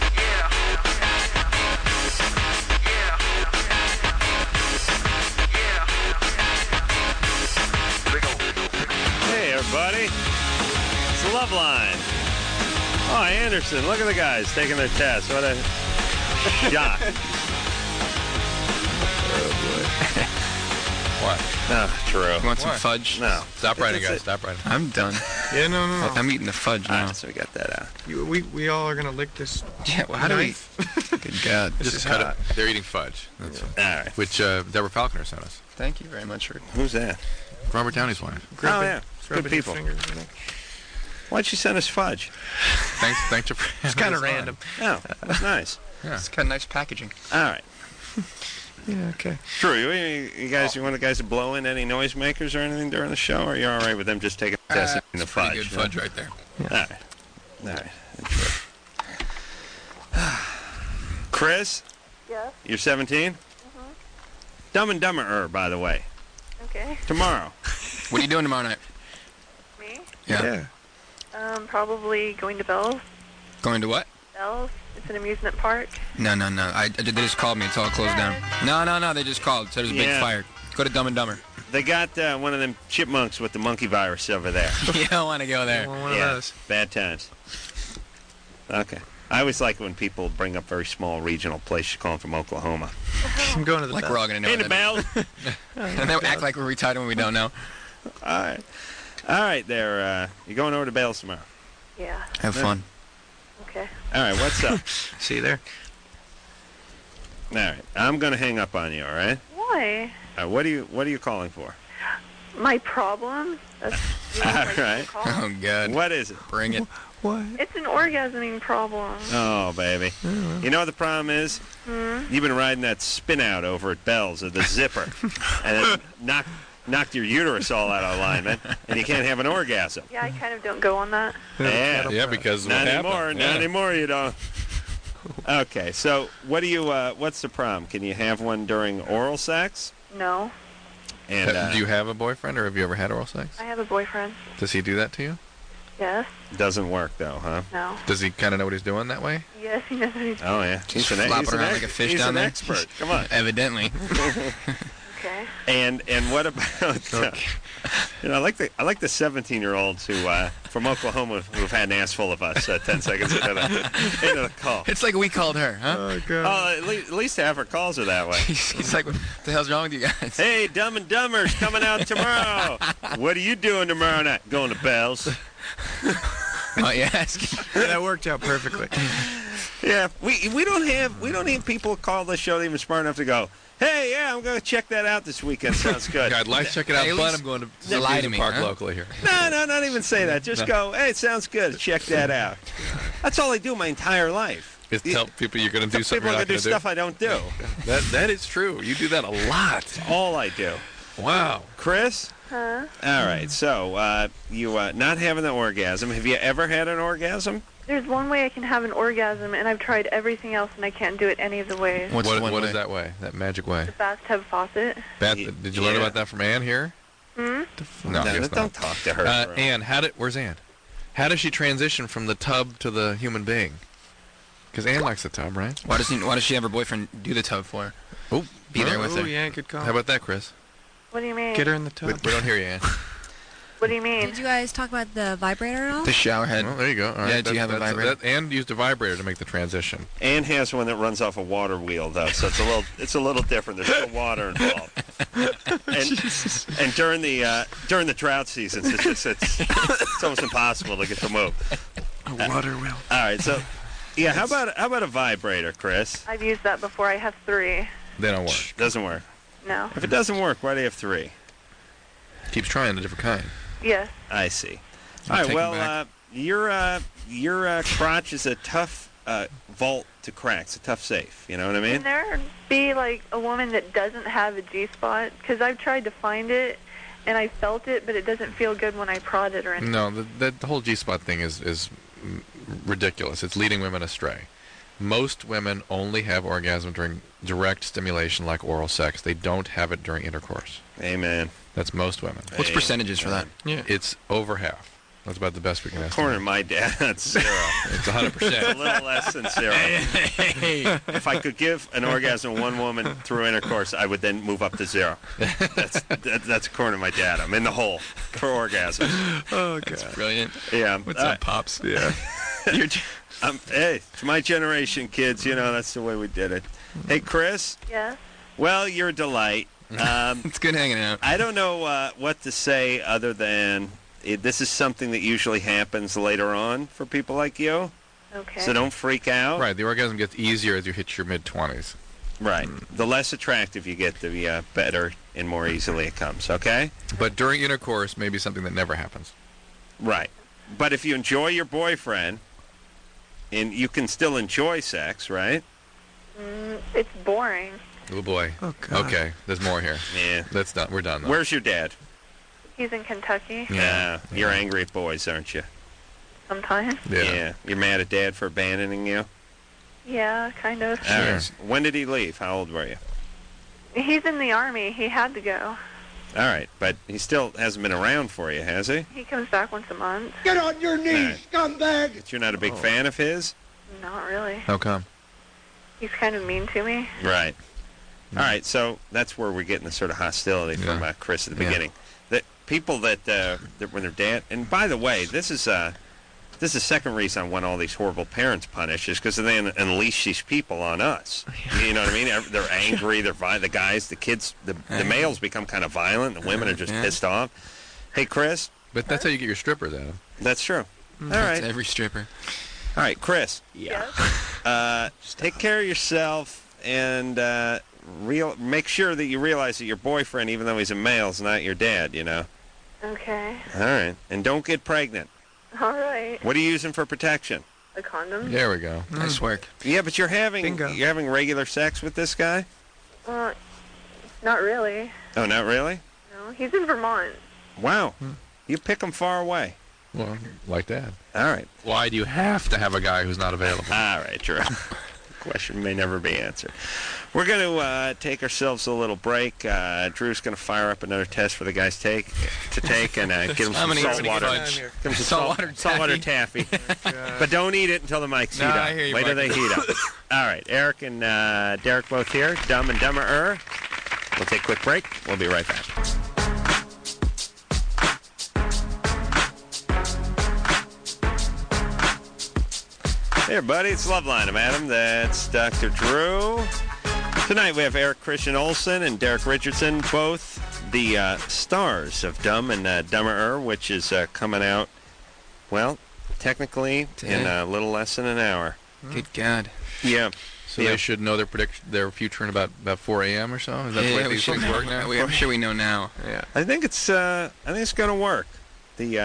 Hey, everybody. It's the Love Line. Oh, Anderson, look at the guys taking their test. What a shock. What? No, true. You want some What? fudge? No. Stop writing, That's guys. it. Stop writing. I'm done. Yeah, no. I'm eating the fudge All now. right, so we got that out. We all are gonna lick this. Yeah, well, how do we... knife. Good God. Just cut it. They're eating fudge. That's All right. which Deborah Falconer sent us. Thank you very much for... Who's that? Robert Downey's wife. Oh, yeah. Good Rubbing your people. fingers in it. Why'd she send us fudge? Thanks to. It's kind of random. Oh, that's nice. It's got nice packaging. All right. Yeah. Okay. True. You guys, you want the guys to blow in any noisemakers or anything during the show, or are you all right with them just taking a test in the It's pretty fudge? good fudge right there. All right. All right. Chris? Yes. You're 17? Dumb and Dumber, by the way. Okay. Tomorrow. What are you doing tomorrow night? Me? Yeah. Probably going to Bell's. Going to what? Bell's. It's an amusement park. No. They just called me. It's all closed down. No. They just called. Said there's a big Yeah. fire. Go to Dumb and Dumber. They got one of them chipmunks with the monkey virus over there. You don't want to go there. One of Yeah, those. bad times. Okay. I always like when people bring up very small regional places. You call them from Oklahoma. I'm going to the Like Bell. we're all going to know. Hey, the what Bell. that is. And they act like we're retarded when we don't know. All right, there. You're going over to Bell's tomorrow. Yeah. Have fun. Okay. All right, what's up? See you there. All right, I'm going to hang up on you, all right? Why? What are you calling for? My problem? That's All like right. call. Oh, God. What is it? Bring it. What? It's an orgasming problem. Oh, baby. You know what the problem is? You've been riding that spin out over at Bell's or the zipper, and it knocked your uterus all out of alignment, and you can't have an orgasm. Yeah, I kind of don't go on that. Yeah. Yeah, because Not what anymore. happened? Not Yeah. anymore. You don't. Okay. So, what do you? What's the problem? Can you have one during oral sex? No. And Do you have a boyfriend, or have you ever had oral sex? I have a boyfriend. Does he do that to you? Yes. doesn't work though, huh? No. Does he kind of know what he's doing that way? Yes, he knows what he's doing. Oh yeah. He's flopping around like a fish he's down an there. expert. Come on. Evidently. Okay. And what about? I like the 17-year-olds who from Oklahoma who've had an ass full of us 10 seconds into the call. It's like we called her, huh? Oh, God. At least half her calls are that way. He's like, what the hell's wrong with you guys? Hey, Dumb and Dumber's coming out tomorrow. What are you doing tomorrow night? Going to Bell's. Oh, you asking? That worked out perfectly. Yeah, we don't have people call the show even smart enough to go, hey, yeah, I'm going to check that out this weekend. Sounds good. God, let's check it out, Hey, at but least I'm going to lie to amusement me, park huh? locally here. No, not even say that. Just go, hey, it sounds good. Check that out. That's all I do my entire life. Is tell people you're going to do something People you're are going not to do going to stuff I don't do. That is true. You do that a lot. All I do. Wow. Chris? Huh? All right, so you not having an orgasm. Have you ever had an orgasm? There's one way I can have an orgasm, and I've tried everything else, and I can't do it any of the ways. What's the one What way? is that way? That magic way? The bathtub faucet. Did you learn Yeah. about that from Ann here? Hmm? No, I guess don't not. talk to her. Ann, where's Ann? How does she transition from the tub to the human being? Because Ann likes the tub, right? Why does she have her boyfriend do the tub for her? Oh, Be there with Oh, her. yeah, good call. how about that, Chris? What do you mean? Get her in the We tub. don't hear you, Ann. What do you mean? Did you guys talk about the vibrator at all? The shower head. Well, there you go. All right. Yeah, do you have a vibrator? Ann used a vibrator to make the transition. Ann has one that runs off a water wheel, though, so it's a little different. There's no water involved. And during the drought seasons, it's almost impossible to get the move. A water wheel. All right, so yeah, how about a vibrator, Chris? I've used that before. I have 3. They don't work. Doesn't work. No. If it doesn't work, why do you have 3? Keeps trying a different kind. Yes. I see. I'll All right, take well, it your crotch is a tough vault to crack. It's a tough safe. You know what I mean? Can there be, like, a woman that doesn't have a G-spot? Because I've tried to find it, and I felt it, but it doesn't feel good when I prod it or anything. No, the whole G-spot thing is ridiculous. It's leading women astray. Most women only have orgasm during direct stimulation like oral sex. They don't have it during intercourse. Amen. That's most women. What's percentages for that? Yeah. It's over half. That's about the best we can According estimate. to my dad, that's 0. It's a 100%. little less than 0. If I could give an orgasm to one woman through intercourse, I would then move up to 0. That's according to my dad. I'm in the hole for orgasms. Oh, God. Brilliant. Yeah. What's up, Pops? Yeah. Hey, it's my generation, kids. You know, that's the way we did it. Hey, Chris. Yes? Well, you're a delight. It's good hanging out. I don't know what to say other than this is something that usually happens later on for people like you. Okay. So don't freak out. Right. The orgasm gets easier as you hit your mid-20s. Right. The less attractive you get, the better and more easily it comes, okay? But during intercourse, maybe something that never happens. Right. But if you enjoy your boyfriend, and you can still enjoy sex, right? It's boring. Oh, boy. Oh, God. Okay. There's more here. Yeah. That's done. We're done, though. Where's your dad? He's in Kentucky Yeah. You're angry at boys, aren't you? sometimes. Yeah. You're mad at dad for abandoning you? Yeah, kind of. All right. When did he leave? How old were you? He's in the Army. He had to go. All right, but he still hasn't been around for you, has he? He comes back once a month. Get on your knees, scumbag! But you're not a big fan of his? Not really. How come? He's kind of mean to me. Right. All right, so that's where we're getting the sort of hostility from Chris at the beginning. That people that when their dad, and by the way, this is the second reason I want all these horrible parents punished, is because they unleash these people on us. You know what I mean? They're angry. The guys, the kids, the males become kind of violent. The women are just pissed off. Hey, Chris. But that's how you get your strippers, Adam. That's true. All That's right. every stripper. All right, Chris. Yeah. Take care of yourself and make sure that you realize that your boyfriend, even though he's a male, is not your dad, you know? Okay. All right. And don't get pregnant. All right. What are you using for protection? A condom? There we go. Nice work. Yeah, but you're having regular sex with this guy? Not really. Oh, not really? No, he's in Vermont. Wow. You pick him far away. Well, like that. All right. Why do you have to have a guy who's not available? All right, Drew. Question may never be answered. We're going to take ourselves a little break. Drew's going to fire up another test for the guys to take and get them some salt water. Give them some saltwater taffy. But don't eat it until the mics heat up. I hear you, Wait till Mike. they heat up. All right, Eric and Derek both here. Dumb and Dumber. We'll take a quick break. We'll be right back. Hey, everybody, it's Loveline. I'm Adam. That's Dr. Drew. Tonight we have Eric Christian Olsen and Derek Richardson, both the stars of Dumb and Dumber, which is coming out, well, technically in a little less than an hour. Good God. Yeah. So they should know their future in about 4 a.m. or so? Is that the way these things work now? I'm sure we know now. Yeah. I think it's going to work. The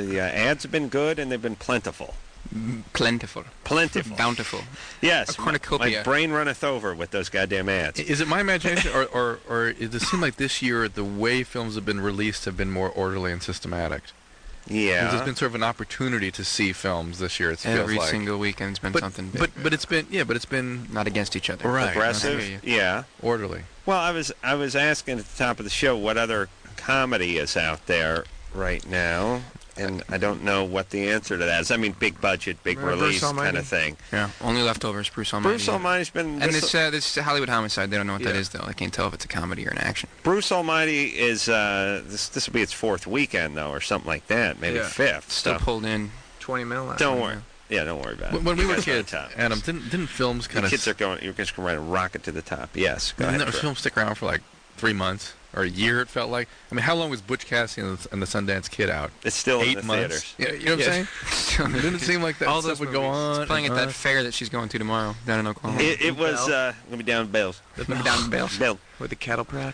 ads have been good and they've been plentiful. Plentiful. Bountiful. Yes. A cornucopia. My brain runneth over with those goddamn ads. Is it my imagination, or does it seem like this year the way films have been released have been more orderly and systematic? Yeah. There's been sort of an opportunity to see films this year. It feels Every like single weekend's been something big. But it's been not against each other. Right. Aggressive. Yeah. Orderly. Well, I was asking at the top of the show what other comedy is out there right now. And I don't know what the answer to that is. I mean, big budget, big release kind of thing. Yeah, only leftovers. Bruce Almighty. Bruce Almighty's been... And this Hollywood Homicide, they don't know what that is, though. I can't tell if it's a comedy or an action. Bruce Almighty is... this will be its fourth weekend, though, or something like that. Maybe fifth. Still pulled in. 20 mil. Don't worry. Yeah, don't worry about it. When we were kids, Adam, didn't films kind of... Kids are going... You're just going to ride a rocket to the top. Yes, go Didn't ahead. films stick around for like 3 months? Or a year, it felt like. I mean, how long was Butch Cassidy and the Sundance Kid out? It's still 8 in the months. theaters. Yeah, you know what I'm saying? Didn't it seem like that All stuff those would go on? It's playing at that fair that she's going to tomorrow down in Oklahoma. It was... Let me down Bales. Down in Bales. Bill. With the cattle prod.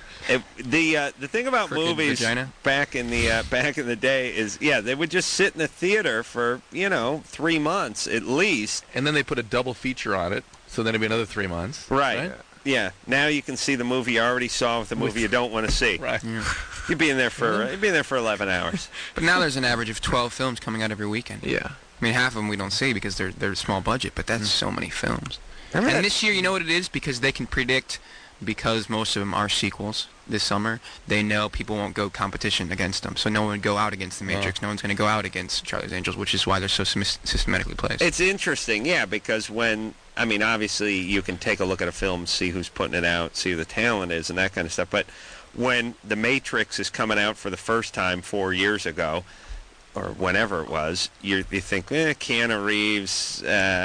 The thing about Crooked movies vagina. back in the day is they would just sit in the theater for 3 months at least, and then they put a double feature on it, so then it'd be another 3 months. Right. Yeah. Now you can see the movie you already saw with the movie you don't want to see. Right. Yeah. You'd be in there for 11 hours. But now there's an average of 12 films coming out every weekend. Yeah. I mean, half of them we don't see because they're small budget, but that's so many films. Remember And that- this year, you know what it is? Because they can predict, because most of them are sequels this summer, they know people won't go competition against them. So no one would go out against The Matrix. No one's going to go out against Charlie's Angels, which is why they're so systematically placed. It's interesting, because obviously you can take a look at a film, see who's putting it out, see who the talent is, and that kind of stuff. But when The Matrix is coming out for the first time 4 years ago, or whenever it was, you think, Keanu Reeves,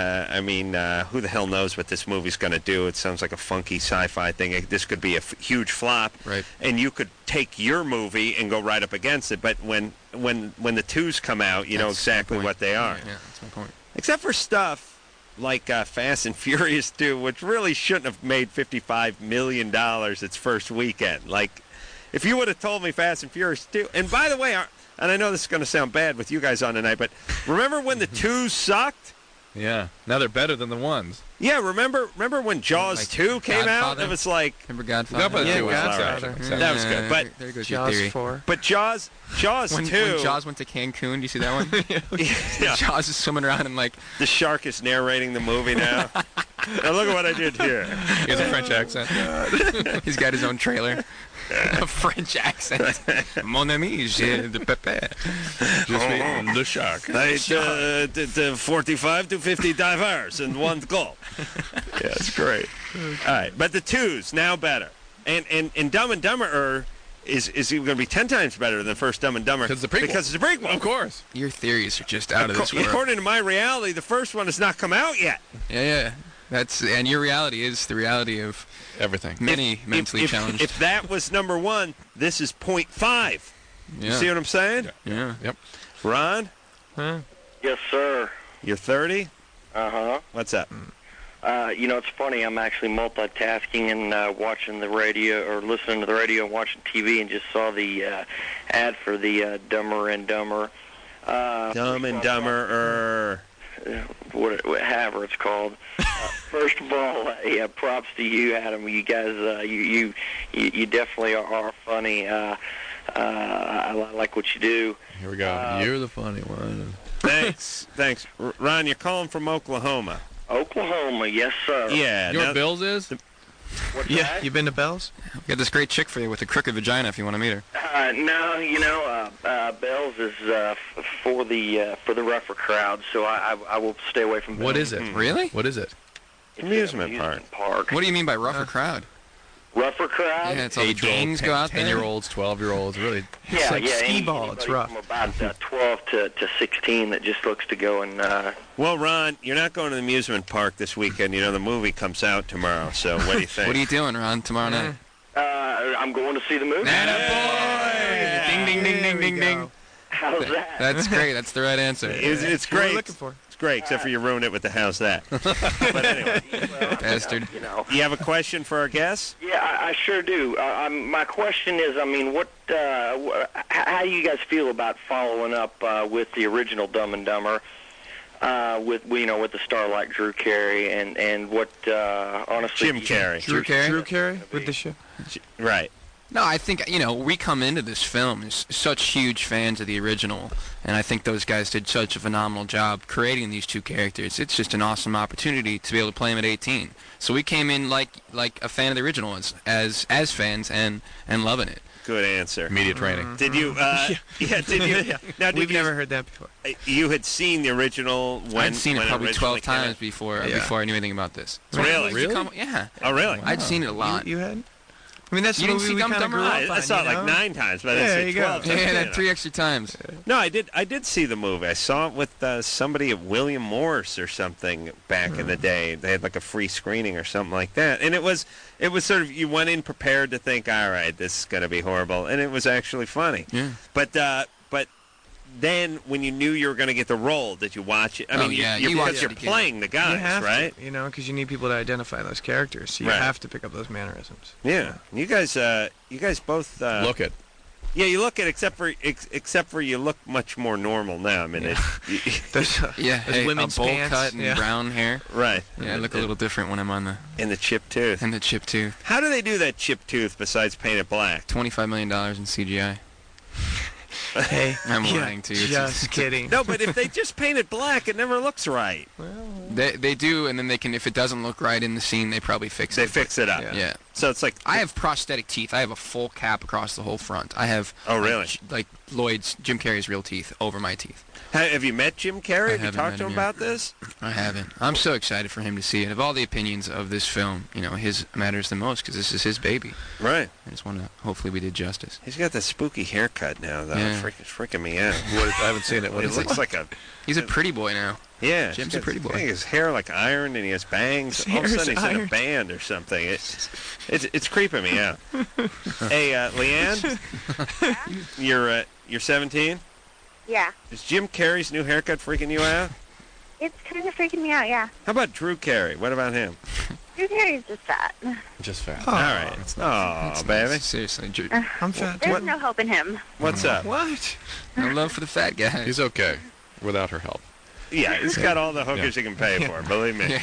who the hell knows what this movie's going to do? It sounds like a funky sci-fi thing. This could be a huge flop. Right. And you could take your movie and go right up against it. But when the twos come out, you know exactly what they are. Yeah, that's my point. Except for stuff like Fast and Furious 2, which really shouldn't have made $55 million its first weekend. Like, if you would have told me Fast and Furious 2... And by the way, and I know this is going to sound bad with you guys on tonight, but remember when the twos sucked? Yeah. Now they're better than the ones. Yeah, remember when Jaws Like 2 came out? Godfather? It was like... Remember Godfather? Godfather Yeah, 2 was Godfather. all right. Yeah. That was good, but there goes your Jaws theory. 4. But Jaws 2... When Jaws went to Cancun, do you see that one? Yeah. Jaws is swimming around and like The shark is narrating the movie now. Now look at what I did here. He has a French accent. he's got his own trailer. A French accent. Mon ami, j'ai de pépé. The shark. I did 45 to 50 divers in one goal. Yeah, it's great. All right, but the 2's now better. And Dumb and Dumber is going to be 10 times better than the first Dumb and Dumber. Because it's a prequel. Because it's a prequel. Of course. Your theories are just out of this world. According to my reality, the first one has not come out yet. Yeah. And your reality is the reality of Everything. many mentally challenged. If that was number 1, this is 0.5. You Yeah. see what I'm saying? Yeah. Yep. Ron, Yes, sir. you're 30? Uh-huh. What's up? It's funny. I'm actually multitasking and watching the radio or listening to the radio and watching TV and just saw the ad for the Dumber and Dumber. Dumb and Dumber. Whatever it's called. First of all, props to you, Adam. You guys, you definitely are funny. I like what you do. Here we go. You're the funny one. Thanks. Ron, you're calling from Oklahoma. Oklahoma, yes, sir. Yeah. You know now- what Bill's is? What's Yeah, that? you been to Bell's? We got this great chick for you with a crooked vagina if you want to meet her. No, Bell's is for the rougher crowd, so I will stay away from Bell's. What is it? Really? What is it? It's Amusement an What do you mean by rougher crowd? Rougher crowd? Yeah, it's all the gangs go out there. 10-year-olds, 12-year-olds, really. It's like yeah, skee-ball. It's anybody rough. From about 12 to 16 that just looks to go and... Well, Ron, you're not going to the amusement park this weekend. You know, the movie comes out tomorrow, so what do you think? What are you doing, Ron, tomorrow night? I'm going to see the movie. Attaboy! Ding, ding, ding, ding, ding, ding. How's that? That's great. That's the right answer. It's What are great. you looking for? It's great, except for you ruined it with the how's that. But anyway, Bastard. you have a question for our guests? Yeah, I sure do. My question is, how do you guys feel about following up with the original Dumb and Dumber, with the star like Drew Carey and what honestly Jim Carrey. Drew Carey? Drew Carey with the show. Right. No, I think, we come into this film as such huge fans of the original, and I think those guys did such a phenomenal job creating these two characters. It's just an awesome opportunity to be able to play them at 18. So we came in like a fan of the original as fans and loving it. Good answer. Media training. Did you? Did you? Now, We've never heard that before. You had seen the original when I'd seen when it probably originally 12 came out? times before I knew anything about this. Really? Yeah. Oh, really? I'd seen it a lot. You hadn't? I mean, that's You the didn't movie see we Dumb kind of Dumber? grew up I on, saw it you like know? 9 times, but I Yeah, didn't there see you go. 12 Yeah, times. that 3 extra times. No, I did see the movie. I saw it with somebody at William Morris or something back in the day. They had like a free screening or something like that. And it was sort of, you went in prepared to think, all right, this is going to be horrible. And it was actually funny. Yeah. But then when you knew you were going to get the role, did you watch it? I Oh, mean, yeah, you you watch because you're it. playing the You guys, have right? to, because you need people to identify those characters. So you Right. have to pick up those mannerisms. Yeah. You guys both Look it. Yeah, you look at except for you look much more normal now. I mean, Those, Yeah, those hey, a women's bowl pants. cut and brown hair. right. Yeah, I look a little different when I'm on the And the chipped tooth. and the chip tooth. How do they do that chipped tooth besides paint it black? $25 million in CGI. Hey, I'm yeah, lying to you. Just kidding. No, but if they just paint it black, it never looks right. They do, and then they can, if it doesn't look right in the scene, they probably fix They it. fix it up. Yeah. So it's like I have prosthetic teeth. I have a full cap across the whole front. I have. Oh, really? Like Jim Carrey's real teeth over my teeth. Have you met Jim Carrey? Have you haven't talked met to him him yet. about this? I haven't. I'm so excited for him to see it. Of all the opinions of this film, his matters the most because this is his baby. Right. I just want to. Hopefully, we did justice. He's got the spooky haircut now, though. Yeah. It's freaking me out. I haven't seen it. What He is it? looks like a... He's a pretty boy now. Yeah. Jim's he's a got- pretty boy. I think his hair like iron and he has bangs. His All of a hair's sudden he's in a ironed. band or something. It's creeping me out. Hey, Leanne, you're 17? Yeah. Is Jim Carrey's new haircut freaking you out? It's kind of freaking me out, yeah. How about Drew Carey? What about him? Drew Carey's just fat. Just fat. All right. Oh, baby. Seriously, I'm fat. There's no hope in him. What's up? What? no love for the fat guy. He's okay without her help. Yeah, he's got all the hookers he can pay for. Believe me.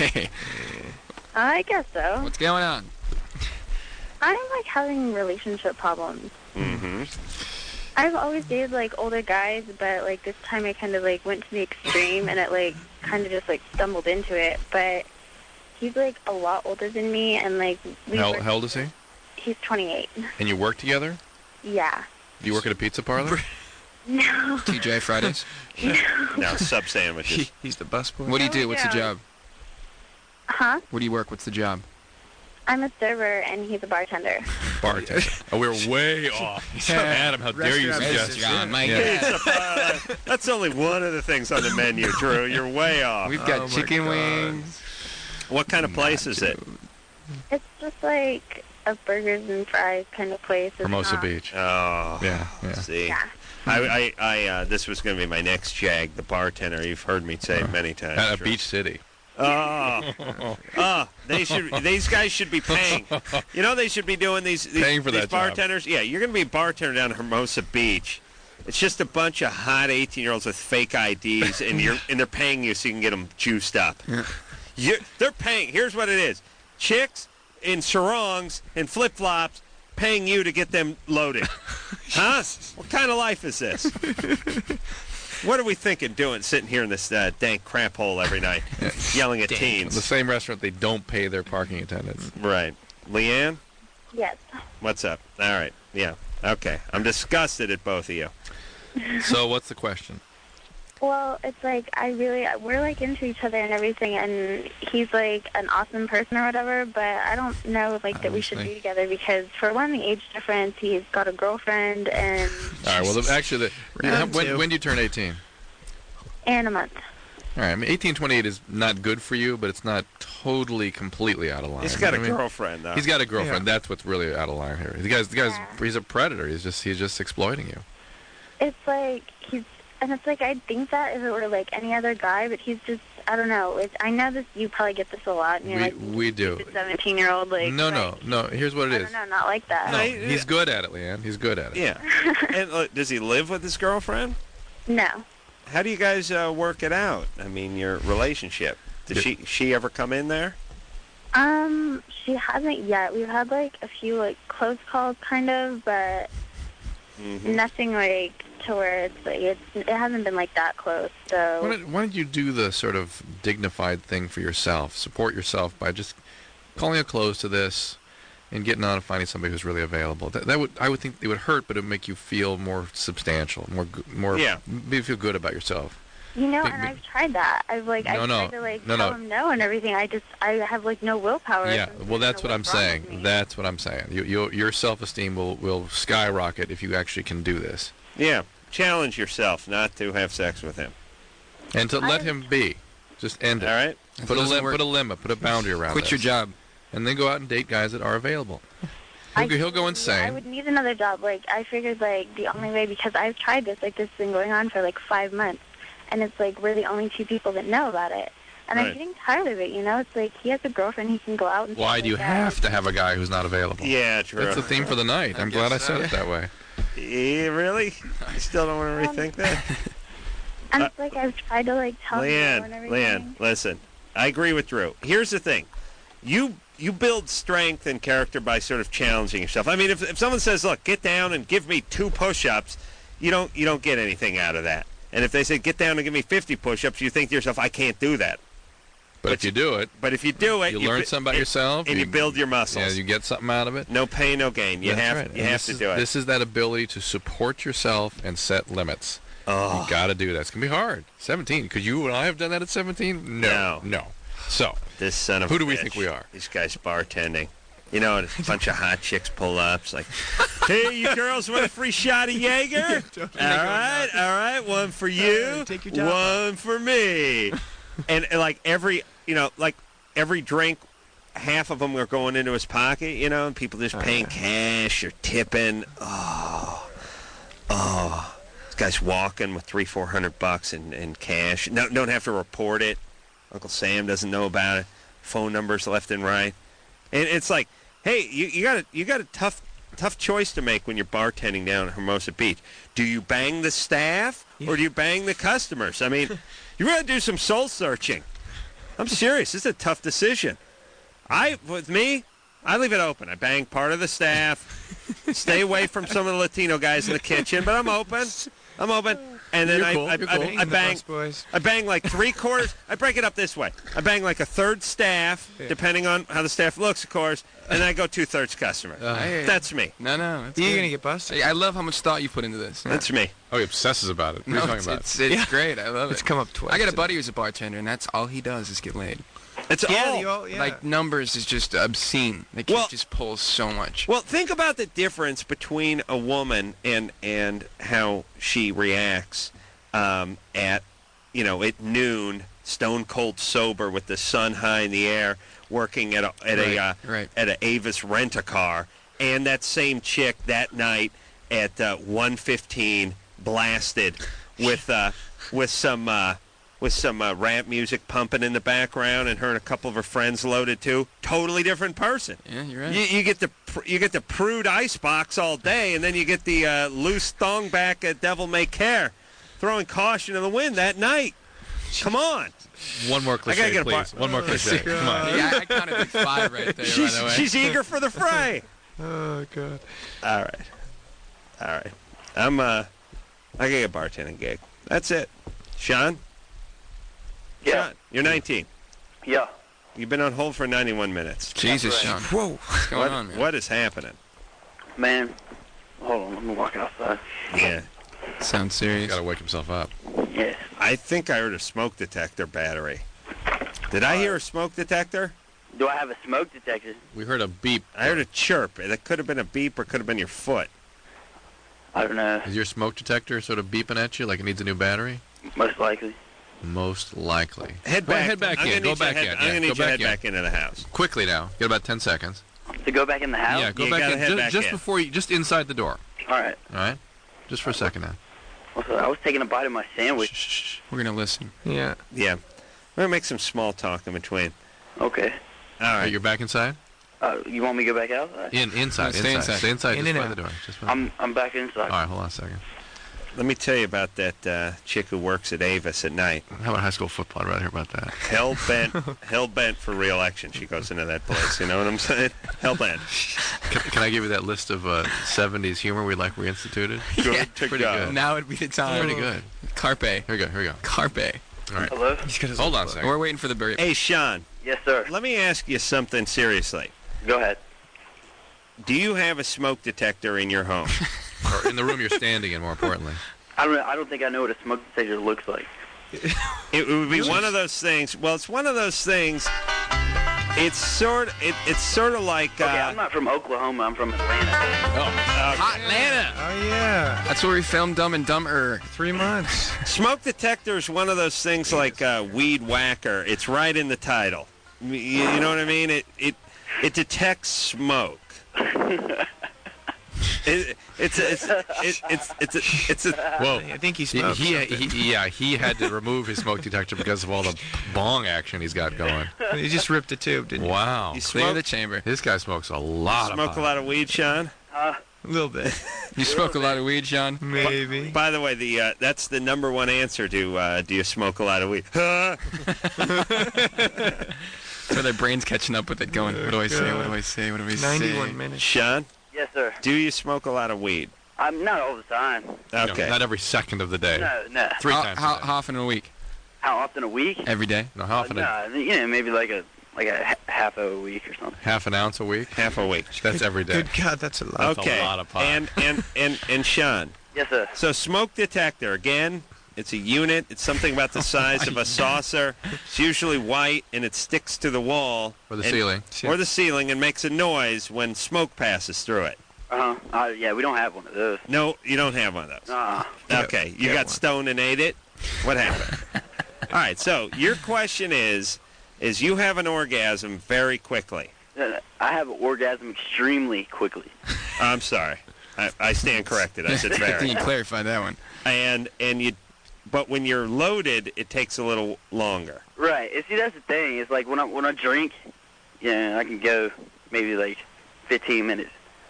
I guess so. What's going on? I'm like having relationship problems. Mm-hmm. I've always dated like older guys, but like this time I kind of like went to the extreme and it like kind of just like stumbled into it. But he's like a lot older than me, and like How old is he? He's 28. And you work together? Yeah. Do you work at a pizza parlor? No. TJ Fridays? No, sub sandwiches. He's the busboy. What do you do? What's the job? Huh? Where do you work? What's the job? I'm a server and he's a bartender. Bartender. Oh, we're way off. Adam, how dare you suggest John, my Pizza parlor. That's only one of the things on the menu, Drew. You're way off. We've got chicken wings. What kind of place is it? It's just like a burgers and fries kind of place. It's Hermosa not- Beach. Oh. Yeah. See. Yeah. This was going to be my next jag, the bartender. You've heard me say it many times. At a Drew. beach city. These guys should be paying. You know, they should be doing these Paying for these that job. bartenders. Yeah, you're going to be a bartender down at Hermosa Beach. It's just a bunch of hot 18-year-olds with fake IDs, and they're paying you so you can get them juiced up. They're paying. Here's what it is: chicks in sarongs and flip-flops paying you to get them loaded. Huh? What kind of life is this? What are we thinking doing, sitting here in this dank crap hole every night, yelling at teens? The same restaurant, they don't pay their parking attendants. Right. Leanne? Yes. What's up? All right. Yeah. Okay. I'm disgusted at both of you. So what's the question? Well, it's like we're like into each other and everything, and he's like an awesome person or whatever, but I don't know like that we should be together because for one, the age difference, he's got a girlfriend and... All right, well, actually, when do you turn 18? In a month. All right, I mean, 1828 is not good for you, but it's not totally, completely out of line. He's got a You know what I mean? girlfriend, though. He's got a girlfriend. That's what's really out of line here. The guy's he's a predator. He's just exploiting you. It's like it's like I'd think that if it were like any other guy, but he's just, I don't know. I know this, you probably get this a lot. And you're We do. 17-year-old, like... No. Here's what it I is. don't know, not like that. No, he's good at it, Leanne. He's good at it. Yeah. And does he live with his girlfriend? No. How do you guys work it out? I mean, your relationship. Does she ever come in there? She hasn't yet. We've had like a few like close calls, kind of, but nothing like to where it's like it hasn't been like that close. So Why don't you do the sort of dignified thing for yourself? Support yourself by just calling a close to this and getting on and finding somebody who's really available. I would think it would hurt, but it would make you feel more substantial, more make you feel good about yourself. you know, and I've tried that. I've tried to like tell him no and everything. I have like no willpower. Yeah, well, that's what I'm saying. That's what I'm saying. Your self-esteem will skyrocket if you actually can do this. Yeah, challenge yourself not to have sex with him. And to let him be. Just end it. All right? Put a limit, put a boundary around it. Quit your job. And then go out and date guys that are available. He'll go insane. I would need another job. Like, I figured, like, the only way, because I've tried this, like, this has been going on for, like, 5 months. And it's, like, we're the only two people that know about it. And I'm getting tired of it, you know? It's like, he has a girlfriend, he can go out and... Why do you have to have a guy who's not available? Yeah, true. That's the theme for the night. I'm glad I said it that way. Yeah, really? You still don't want to rethink that? And it's like, I've tried to, like, tell him no and everything. Leanne, listen. I agree with Drew. Here's the thing. You build strength and character by sort of challenging yourself. I mean, if someone says, look, get down and give me 2 push-ups, you don't get anything out of that. And if they say, get down and give me 50 push-ups, you think to yourself, I can't do that. But if you do it... But if you do it... You learn something about yourself. And you build your muscles. Yeah, you get something out of it. No pain, no gain. You have to do it. This is that ability to support yourself and set limits. Oh. You got to do that. It's going to be hard. 17. Could you and I have done that at 17? No. So, this son of who a do we bitch. think we are? These guys bartending. You know, a bunch of hot chicks pull up. It's like, hey, you girls want a free shot of Jaeger? All right. One for you. Take your top one for me. And like every drink, half of them are going into his pocket, you know, and people just paying cash or tipping. Oh. This guy's walking with $300-400 in cash. No, don't have to report it. Uncle Sam doesn't know about it. Phone numbers left and right. And it's like, hey, you got a tough tough choice to make when you're bartending down at Hermosa Beach. Do you bang the staff or do you bang the customers? I mean, you really do some soul searching. I'm serious. This is a tough decision. With me, I leave it open. I bang part of the staff, stay away from some of the Latino guys in the kitchen, but I'm open. And then I bang like 3/4. I break it up this way. I bang like a third staff, depending on how the staff looks, of course, and then I go 2/3 customer. That's me. No. You're going to get busted. I love how much thought you put into this. That's me. Oh, he obsesses about it. What are you talking about? It's great. I love it. It's come up twice. I got a buddy who's a bartender, and that's all he does is get laid. It's Like, numbers is just obscene. Like, he just pulls so much. Well, think about the difference between a woman and how she reacts at noon, stone cold sober with the sun high in the air, working at a Avis Rent-A-Car, and that same chick that night at 1:15 blasted with some rap music pumping in the background, and her and a couple of her friends loaded too. Totally different person. Yeah, you're right. You get the prude icebox all day, and then you get the loose thong back at Devil May Care, throwing caution to the wind that night. Come on. One more cliche, please. One more cliche. Come on. Yeah, I counted like 5 right there, by the way. She's eager for the fray. Oh, God. All right. I got a bartending gig. That's it. Sean? Yeah. Sean, you're 19. Yeah. You've been on hold for 91 minutes. Jesus, Sean. Whoa. What's going on, man? What is happening? Man, hold on. Let me walk outside. Yeah. Sounds serious. Got to wake himself up. Yes. I think I heard a smoke detector battery. Did I hear a smoke detector? Do I have a smoke detector? We heard a beep. I heard a chirp. That could have been a beep or could have been your foot. I don't know. Is your smoke detector sort of beeping at you like it needs a new battery? Most likely. Most likely. Head back in. Go back in. I'm going to need you to head back into the house. Quickly now. You got about 10 seconds. To go back in the house? Yeah, go back in. Just before you, just inside the door. All right. All right? Just for a second now. I was taking a bite of my sandwich. Shh. We're going to listen. Yeah. Yeah. We're going to make some small talk in between. Okay. All right. You're back inside? You want me to go back out? Inside. Stay inside. Stay inside. In just and by out. the door. I'm back inside. All right, hold on a second. Let me tell you about that chick who works at Avis at night. How about high school football? I'd rather hear about that. Hell bent for re-election. She goes into that place. You know what I'm saying? Hell bent. Can I give you that list of 70s humor we'd like reinstituted? Good to Pretty go. good. Now would be the time. Pretty good. Carpe. Here we go. Carpe. All right. Hello? Hold on a second. We're waiting for the burrito. Hey, Sean. Yes, sir. Let me ask you something seriously. Go ahead. Do you have a smoke detector in your home? Or in the room you're standing in, more importantly. I don't think I know what a smoke detector looks like. It would be one of those things. Well, it's one of those things. It's sort of like. Okay, I'm not from Oklahoma. I'm from Atlanta. Hot Atlanta. Oh, yeah. That's where we filmed Dumb and Dumber. 3 months. Smoke detector is one of those things like weed whacker. It's right in the title. You know what I mean? It detects smoke. It's a. Whoa! I think he smokes. He had to remove his smoke detector because of all the bong action he's got going. He just ripped the tube, didn't he? Wow! You Clear smoke, the chamber. This guy smokes a lot smoke of a lot of weed, Sean? A little bit. You smoke a lot of weed, Sean? Maybe. By the way, that's the number one answer to do you smoke a lot of weed? So their brain's catching up with it, going, what do I say? What do I say? What do I say? 91 minutes. Sean? Yes, sir. Do you smoke a lot of weed? I'm not all the time. Okay. not every second of the day. No. 3 times How a day. often a week? How often a week? Every day? No, how often? No, maybe like a half a week or something. Half an ounce a week? Half a week. That's every day. Good God, that's a lot. That's a lot of pot. And Sean. Yes, sir. So smoke detector, again, it's a unit. It's something about the size of a saucer. It's usually white, and it sticks to the wall. Or the ceiling. Or the ceiling, and makes a noise when smoke passes through it. Yeah, we don't have one of those. No, you don't have one of those. Okay, you got stoned and ate it? What happened? All right, so your question is you have an orgasm very quickly. I have an orgasm extremely quickly. I'm sorry. I stand corrected. I said very. Can you clarify that one? But when you're loaded, it takes a little longer. Right. See, that's the thing. It's like when I drink, I can go maybe like 15 minutes.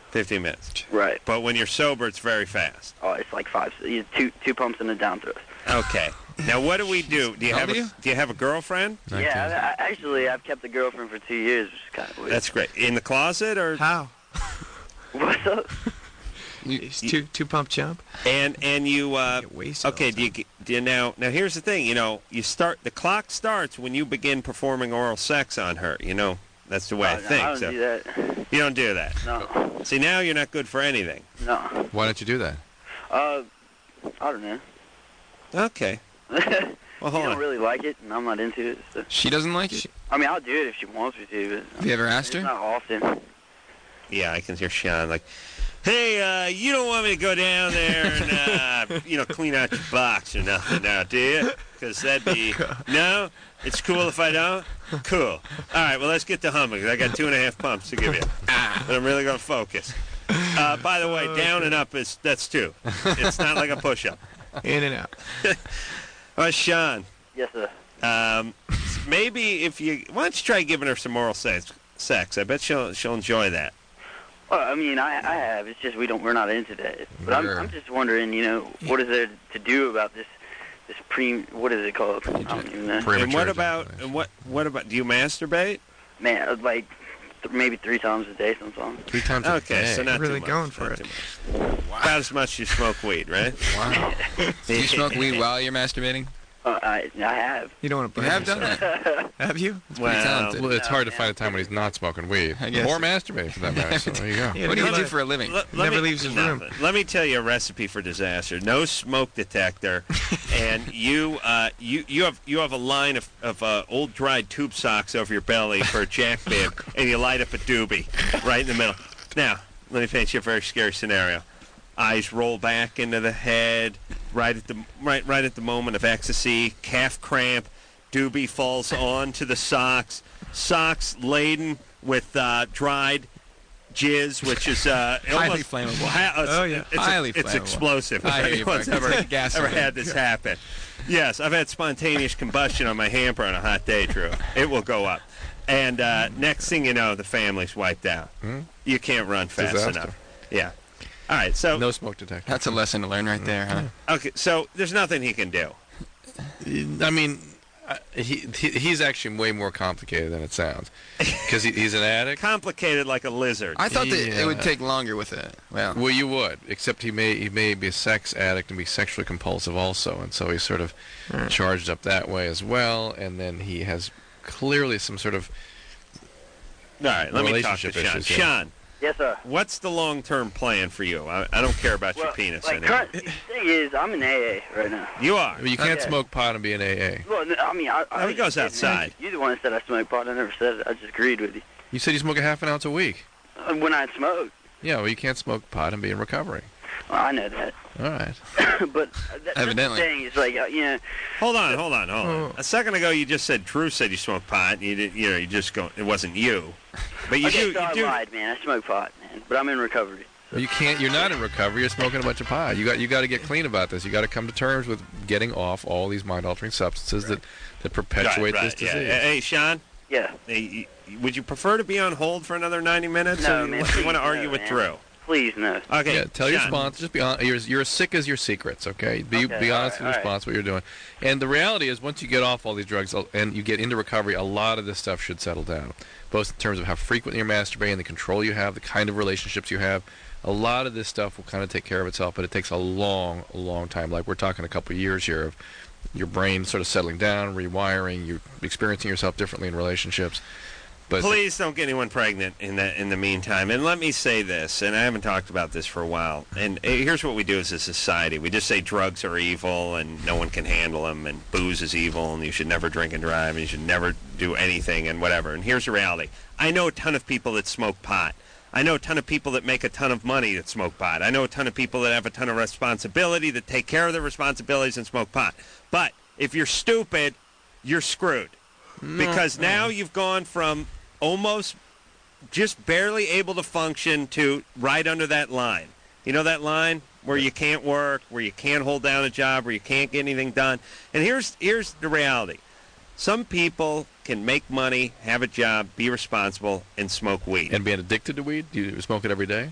15 minutes. Right. But when you're sober, it's very fast. Oh, it's like two pumps and a down throw. Okay. Now, what do we do? Do you How have old are a, you? do you have a girlfriend? Yeah, I've kept a girlfriend for 2 years, which is kind of weird. That's great. In the closet or how? What's up? It's two pump jump. And you okay? Do you now? Now here's the thing. You start. The clock starts when you begin performing oral sex on her. That's the way I think. I don't so do that. you don't do that. No. See, now you're not good for anything. No. Why don't you do that? I don't know. Okay. Well, Well, hold don't on. really like it, and I'm not into it. So. She doesn't like it? I mean, I'll do it if she wants me to. But Have you ever asked her? Not often. Yeah, I can hear Sean like, "Hey, you don't want me to go down there and clean out your box or nothing now, do you? Because that'd be no. It's cool if I don't. Cool. All right, well let's get to humming. I got 2.5 pumps to give you, but I'm really gonna focus. By the way, down and up that's 2. It's not like a push-up. In and out. Sean. Yes, sir. Maybe why don't you try giving her some oral sex? I bet she'll enjoy that. Well, I mean, I have. It's just we're not into that. But I'm just wondering, what is there to do about this what is it called? I don't even know. And what about? Do you masturbate? Man, like maybe 3 times a day sometimes. 3 times a day. Okay, so not really too much, going for not it. too much. About as much as you smoke weed, right? Wow. Do you smoke weed while you're masturbating? I have. You don't want to. You have done that. Have you? Talented. Well, it's hard to find a time when he's not smoking weed. I guess. Or masturbating, for that matter. So there you go. Yeah, What do you never- do for a living? Never leaves his room. Let me tell you a recipe for disaster. No smoke detector, and you have a line of old dried tube socks over your belly for a jack bib, and you light up a doobie right in the middle. Now, let me paint you a very scary scenario. Eyes roll back into the head, right at the moment of ecstasy. Calf cramp, doobie falls onto the socks. Socks laden with dried jizz, which is Highly flammable. Highly it's flammable. explosive. If I hear you, anyone's Buck. ever It's like gasoline. had this happen. Yes, I've had spontaneous combustion on my hamper on a hot day, Drew. It will go up. And next thing you know, the family's wiped out. You can't run fast Disaster. enough. Yeah. All right, so No smoke detector. That's a lesson to learn right there, huh? okay, so there's nothing he can do. I mean, he's actually way more complicated than it sounds. Because he's an addict. Complicated like a lizard. I thought that it would take longer with it. Well, you would, except he may be a sex addict and be sexually compulsive also, and so he's sort of charged up that way as well. And then he has clearly some sort of All right, let me talk to relationship Sean. issues, yeah. Sean, Yes, sir. what's the long-term plan for you? I don't care about your penis like, anymore. the thing is, I'm in AA right now. You are. Well, you can't Okay. smoke pot and be an AA. Well, I mean, he goes outside. You're the one that said I smoke pot. I never said it. I just agreed with you. You said you smoke a half an ounce a week. When I smoked. Yeah, well, you can't smoke pot and be in recovery. Well, I know that. All right. But Evidently. that's the thing. It's like, Hold on. A second ago, you just said Drew said you smoked pot. And you did, you just go. It wasn't you, but you okay, do. so You I do. lied, man. I smoke pot, man. But I'm in recovery. Well, you can't. You're not in recovery. You're smoking a bunch of pot. You got to get clean about this. You got to come to terms with getting off all these mind-altering substances that perpetuate Right, this disease. yeah. Hey, Sean. Yeah. Hey, would you prefer to be on hold for another 90 minutes? No, or man, you please, want to argue no, with man. Drew? Please, no. Okay. Yeah, tell your Sean. sponsor. Just be honest. You're as sick as your secrets. Okay. Be Okay, honest with your all right. sponsor what you're doing. And the reality is, once you get off all these drugs and you get into recovery, a lot of this stuff should settle down, both in terms of how frequently you're masturbating, the control you have, the kind of relationships you have. A lot of this stuff will kind of take care of itself, but it takes a long, long time. Like we're talking a couple of years here of your brain sort of settling down, rewiring, you're experiencing yourself differently in relationships. But Please don't get anyone pregnant in the meantime. And let me say this, and I haven't talked about this for a while. And here's what we do as a society: we just say drugs are evil, and no one can handle them, and booze is evil, and you should never drink and drive, and you should never do anything, and whatever. And here's the reality: I know a ton of people that smoke pot. I know a ton of people that make a ton of money that smoke pot. I know a ton of people that have a ton of responsibility that take care of their responsibilities and smoke pot. But if you're stupid, you're screwed. Because now you've gone from almost just barely able to function to right under that line. You know that line where you can't work, where you can't hold down a job, where you can't get anything done. And here's the reality. Some people can make money, have a job, be responsible, and smoke weed. And being addicted to weed? Do you smoke it every day?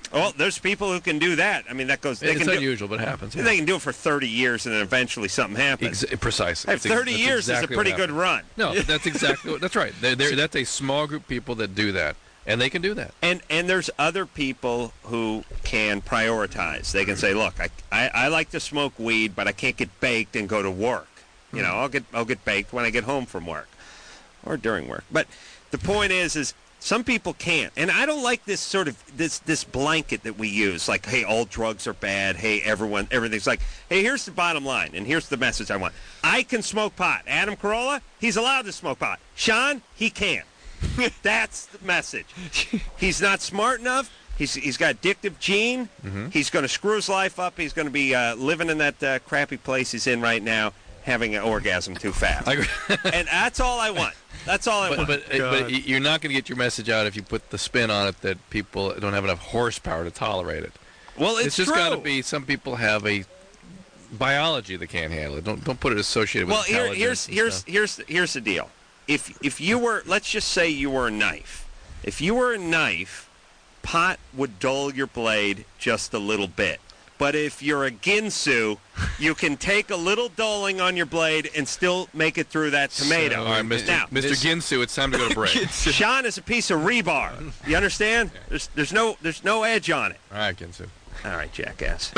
Well, there's people who can do that. I mean, that goes. They It's can unusual, but it happens. They can do it for 30 years, and then eventually something happens. Precisely. Hey, 30 years is a pretty good run. No, that's exactly. That's right. That's a small group of people that do that, and they can do that. And there's other people who can prioritize. They can say, look, I like to smoke weed, but I can't get baked and go to work. You know, I'll get baked when I get home from work or during work. But the point is some people can't. And I don't like this sort of this blanket that we use, like, hey, all drugs are bad. Hey, everything's like, hey, here's the bottom line, and here's the message I want. I can smoke pot. Adam Carolla, he's allowed to smoke pot. Sean, he can't. That's the message. He's not smart enough. He's got addictive gene. He's going to screw his life up. He's going to be living in that crappy place he's in right now, having an orgasm too fast. And that's all I want. That's all I want. But you're not going to get your message out if you put the spin on it that people don't have enough horsepower to tolerate it. Well, it's just true. got to be. Some people have a biology that can't handle it. Don't put it associated with intelligence. Here's the deal. If you were, let's just say you were a knife. If you were a knife, pot would dull your blade just a little bit. But if you're a Ginsu, you can take a little dulling on your blade and still make it through that tomato. So, all right, Mr. Ginsu, it's time to go to break. Sean is a piece of rebar. You understand? There's no edge on it. All right, Ginsu. All right, jackass.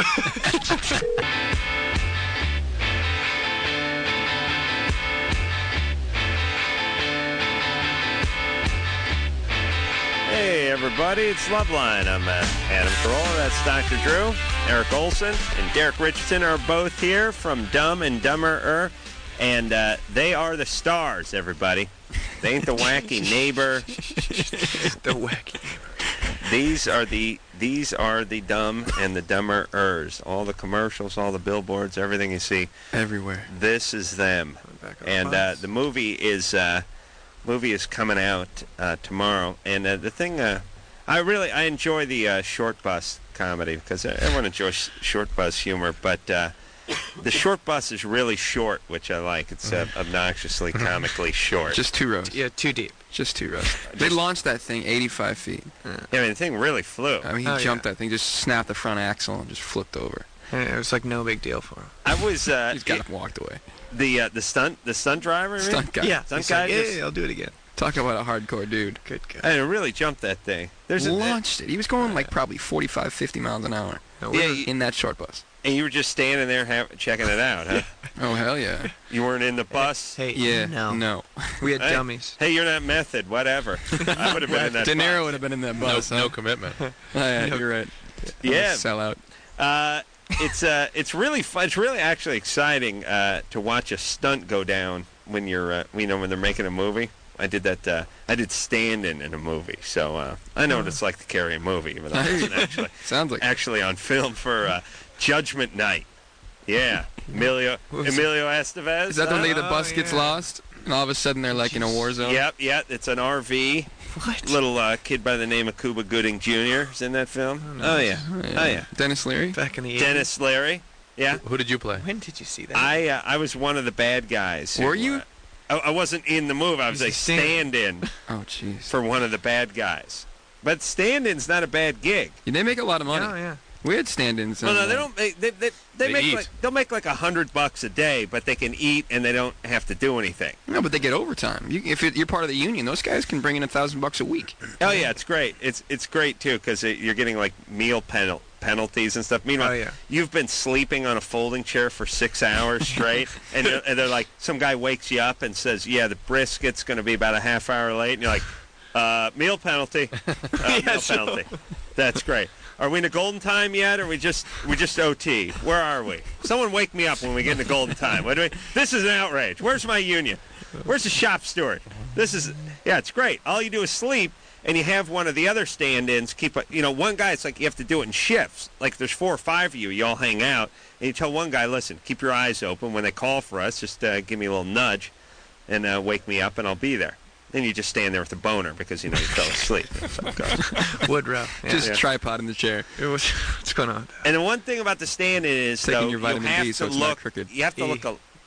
Hey, everybody, it's Loveline. I'm Adam Carolla. That's Dr. Drew. Eric Olson and Derek Richardson are both here from Dumb and Dumber. And they are the stars, everybody. They ain't the wacky neighbor. The wacky neighbor. These are the Dumb and the Dumber-ers. All the commercials, all the billboards, everything you see. Everywhere. This is them. And the movie is coming out tomorrow. And the thing, I enjoy the short bus comedy because everyone enjoys short bus humor. But the short bus is really short, which I like. It's obnoxiously, comically short. Just 2 rows. Yeah, too deep. Just 2 rows. They launched that thing 85 feet. Yeah, I mean, the thing really flew. I mean, he jumped that thing, just snapped the front axle, and just flipped over. And it was like no big deal for him. I was. He's got walked away. The stunt driver. Stunt guy. Yeah, stunt guy. Yeah, I'll do it again. Talk about a hardcore dude. Good guy. And it really jumped that thing. Launched it. He was going like probably 45, 50 miles an hour. In that short bus. And you were just standing there checking it out, huh? Oh, hell yeah. You weren't in the bus? Hey, yeah, no. We had dummies. Hey, you're not method, whatever. I would have been in that De Niro bus. would have been in that bus. No commitment. Yeah, you're right. Yeah. Sell out. It's really fun. It's really actually exciting to watch a stunt go down when you're when they're making a movie. I did that. I did stand-in a movie, so I know what it's like to carry a movie, but I wasn't actually on film for Judgment Night. Yeah, Emilio Estevez. Is that the day the bus gets lost, and all of a sudden they're like in a war zone? Yep. It's an RV. What? Little kid by the name of Cuba Gooding Jr. is in that film. Oh yeah. Dennis Leary. Back in the 80s. Dennis Leary. Yeah. Who did you play? When did you see that? I was one of the bad guys. Were you? I wasn't in the movie. I was a stand-in. Oh, jeez. For one of the bad guys. But stand-in's not a bad gig. Yeah, they make a lot of money. Oh, yeah. We had stand-ins. No, they don't. They'll make like $100 a day, but they can eat and they don't have to do anything. No, but they get overtime. If you're part of the union, those guys can bring in $1,000 a week. Oh yeah, it's great. It's great too because you're getting like meal penalties and stuff. Meanwhile, you've been sleeping on a folding chair for 6 hours straight, and they're like, some guy wakes you up and says, "Yeah, the brisket's going to be about a half hour late," and you're like, "Meal penalty, meal penalty." That's great. Are we in the golden time yet, or we just OT? Where are we? Someone wake me up when we get into golden time. This is an outrage. Where's my union? Where's the shop steward? It's great. All you do is sleep, and you have one of the other stand-ins keep one guy. It's like you have to do it in shifts. Like there's 4 or 5 of you. You all hang out, and you tell one guy, "Listen, keep your eyes open. When they call for us, just give me a little nudge, and wake me up, and I'll be there." Then you just stand there with a boner because you fell asleep. Woodruff. Just tripod in the chair. What's going on? And the one thing about the stand-in is taking though, your vitamin D, so it's not crooked. You have to look.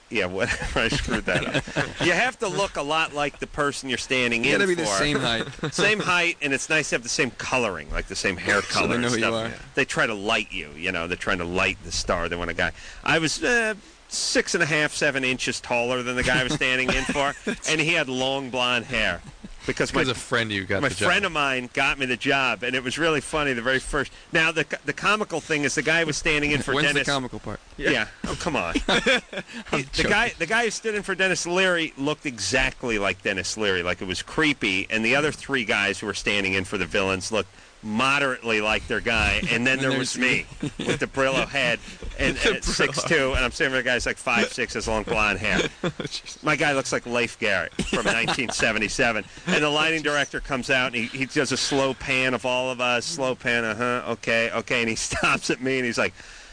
Yeah, whatever. I screwed that up. You have to look a lot like the person you're standing You in gotta for. be the same height. Same height, and it's nice to have the same coloring, like the same hair color. So they know and who you stuff. are. They try to light you. They're trying to light the star. They want a guy. I was 6.5, 7 inches taller than the guy I was standing in for, and he had long blonde hair. Because a friend you got my the job. friend of mine got me the job, and it was really funny. The very first. Now the comical thing is the guy was standing in for When's Dennis. the comical part? Yeah. Oh, come on. The guy who stood in for Dennis Leary looked exactly like Dennis Leary, like it was creepy, and the other 3 guys who were standing in for the villains looked moderately like their guy, and then there was me with the Brillo head and 6'2", and I'm standing for the guy's like 5'6", has long blonde hair. My guy looks like Leif Garrett from 1977, and the lighting director comes out and he does a slow pan of all of us, slow pan, okay, and he stops at me and he's like,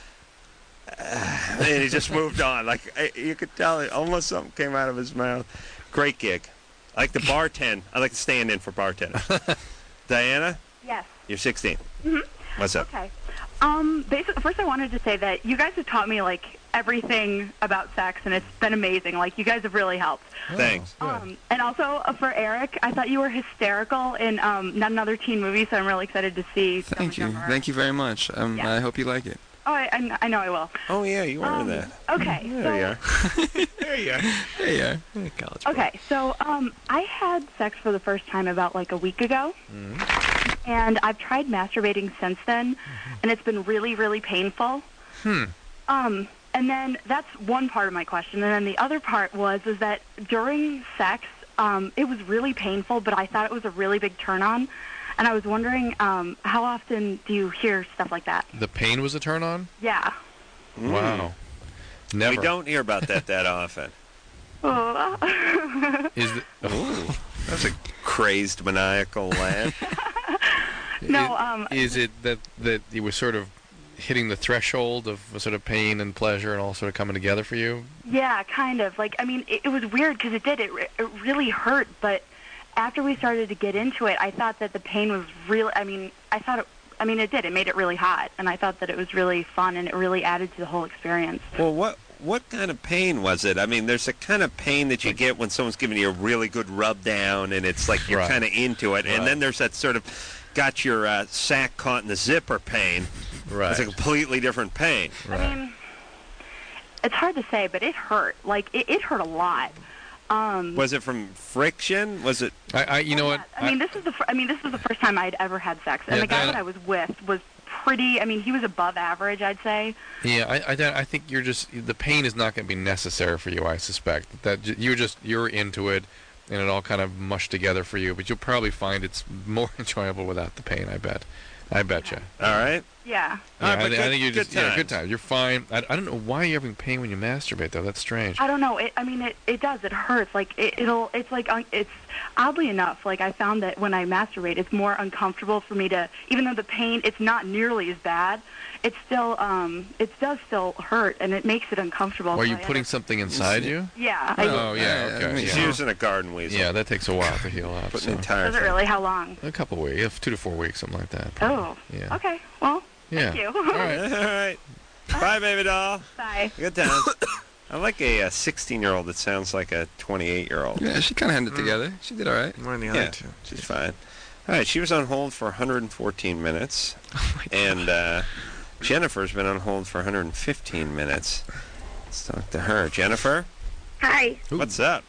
and he just moved on. Like you could tell, almost something came out of his mouth. Great gig. I like the bartend. I like to stand in for bartenders. Diana? Yes. You're 16. Mm-hmm. What's up? Okay. Basically, first I wanted to say that you guys have taught me, like, everything about sex, and it's been amazing. Like, you guys have really helped. Thanks. And also, for Eric, I thought you were hysterical in Not Another Teen Movie, so I'm really excited to see. Thank you. Thank you very much. I hope you like it. Oh, I know I will. Oh, yeah, you are that. Okay. There you are. There you are. There you are. College. Okay, so I had sex for the first time about, like, a week ago. And I've tried masturbating since then, and it's been really, really painful. And then that's one part of my question. And then the other part is that during sex, it was really painful, but I thought it was a really big turn-on. And I was wondering, how often do you hear stuff like that? The pain was a turn on? Yeah. Wow. Never. We don't hear about that often. That's a crazed, maniacal laugh. No, Is it that you were sort of hitting the threshold of sort of pain and pleasure and all sort of coming together for you? Yeah, kind of. Like, I mean, it was weird because it really hurt, but after we started to get into it, I thought that the pain was real. I mean, it did. It made it really hot, and I thought that it was really fun, and it really added to the whole experience. Well, what kind of pain was it? I mean, there's a kind of pain that you get when someone's giving you a really good rub down, and it's like you're kind of into it, and then there's that sort of got your sack caught in the zipper pain. Right. It's a completely different pain. I mean, it's hard to say, but it hurt. Like, it hurt a lot. Was it from friction? Was it? You know what? I mean, this was the first time I'd ever had sex, and the guy that I was with was pretty. I mean, he was above average, I'd say. Yeah, I think you're just the pain is not going to be necessary for you. I suspect that you're into it, and it all kind of mushed together for you. But you'll probably find it's more enjoyable without the pain. I bet you. All right. Yeah. I think you're good just times. good times. You're fine. I don't know why you're having pain when you masturbate though. That's strange. I don't know. It does. It hurts. Like it's oddly enough. Like I found that when I masturbate, it's more uncomfortable for me to, even though the pain, it's not nearly as bad. It still, it does still hurt, and it makes it uncomfortable. Are you putting something inside you? Yeah. Oh yeah. Okay. She's using a garden weasel. Yeah, that takes a while to heal up. Putting the entire Does it really? How long? A couple of weeks, 2 to 4 weeks, something like that. Oh. Yeah. Okay. Well. Yeah. Thank you. All right. Bye, baby doll. Bye. Good times. I like a 16-year-old that sounds like a 28-year-old. Yeah, she kind of had it together. She did all right. More than the other two. She's fine. All right, she was on hold for 114 minutes. Oh my God. And Jennifer's been on hold for 115 minutes. Let's talk to her. Jennifer? Hi. What's up?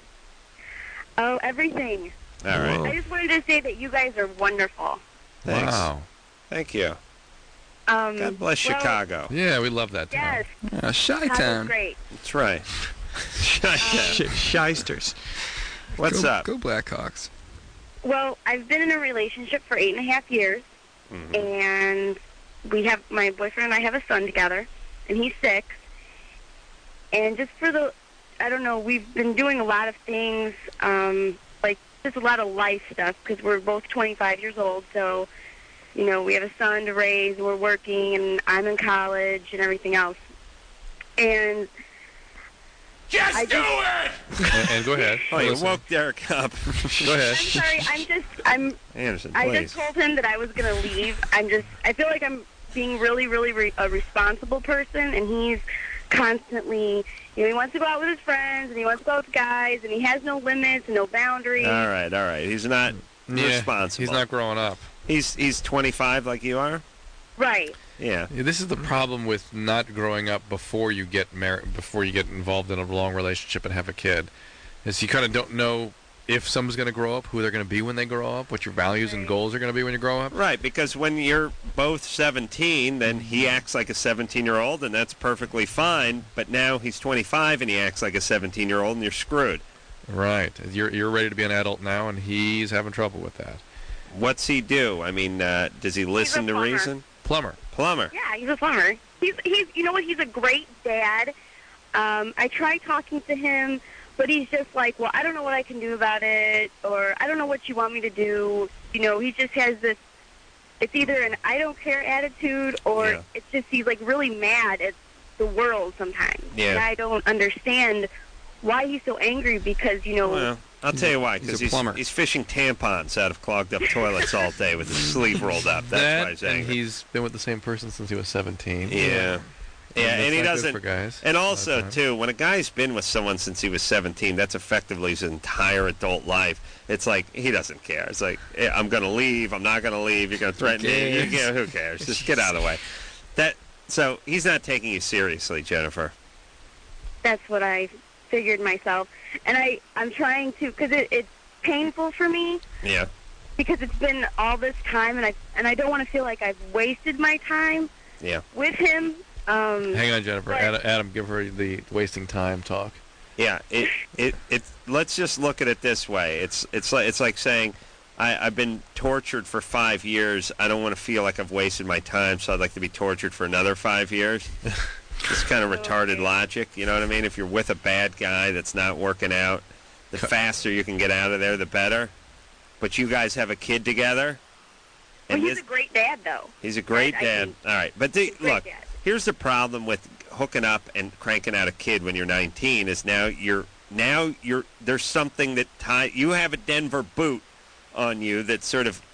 Oh, everything. All right. I just wanted to say that you guys are wonderful. Thanks. Wow. Thank you. God bless Chicago. Yeah, we love that town. Yes. Chi-town. Great. That's right. Shysters. What's up? Go Blackhawks. Well, I've been in a relationship for 8.5 years, and my boyfriend and I have a son together, and he's 6. And just I don't know, we've been doing a lot of things, like just a lot of life stuff, because we're both 25 years old, so, you know, we have a son to raise, and we're working, and I'm in college, and everything else. And do it! And go ahead. Oh, you woke Derek up. Go ahead. I'm sorry, Anderson, I please. just told him that I was going to leave. I feel like I'm being really, really a responsible person, and he's constantly, he wants to go out with his friends, and he wants to go out with guys, and he has no limits and no boundaries. All right. He's not responsible. He's not growing up. He's 25 like you are? Right. Yeah. This is the problem with not growing up before you get married, before you get involved in a long relationship and have a kid, is you kind of don't know if someone's going to grow up, who they're going to be when they grow up, what your values and goals are going to be when you grow up. Right, because when you're both 17, then he acts like a 17-year-old, and that's perfectly fine. But now he's 25, and he acts like a 17-year-old, and you're screwed. Right. You're ready to be an adult now, and he's having trouble with that. What's he do? I mean, does he listen to reason? Plumber. Yeah, he's a plumber. He's you know what? He's a great dad. I try talking to him, but he's just like, well, I don't know what I can do about it, or I don't know what you want me to do. You know, he just has this, it's either an I don't care attitude, or it's just he's like really mad at the world sometimes. Yeah. And I don't understand why he's so angry because, you know. Well, I'll tell you why, because he's fishing tampons out of clogged up toilets all day with his sleeve rolled up. That's why he's angry. And he's been with the same person since he was 17. Yeah. Yeah, and he doesn't. For guys. And also, too, when a guy's been with someone since he was 17, that's effectively his entire adult life. It's like he doesn't care. It's like, I'm going to leave. I'm not going to leave. You're going to threaten me. Who cares? Just get out of the way. So he's not taking you seriously, Jennifer. That's what I figured myself, and I'm trying to, because it's painful for me. Yeah. Because it's been all this time, and I don't want to feel like I've wasted my time. Yeah. With him. Hang on, Jennifer. Adam, give her the wasting time talk. Yeah. Let's just look at it this way. It's like saying, I've been tortured for 5 years. I don't want to feel like I've wasted my time, so I'd like to be tortured for another 5 years. It's kind of retarded logic, you know what I mean? If you're with a bad guy that's not working out, the faster you can get out of there, the better. But you guys have a kid together. And he's a great dad, though. He's a great dad. All right. But look, here's the problem with hooking up and cranking out a kid when you're 19 is now you're there's something that you have a Denver boot on you that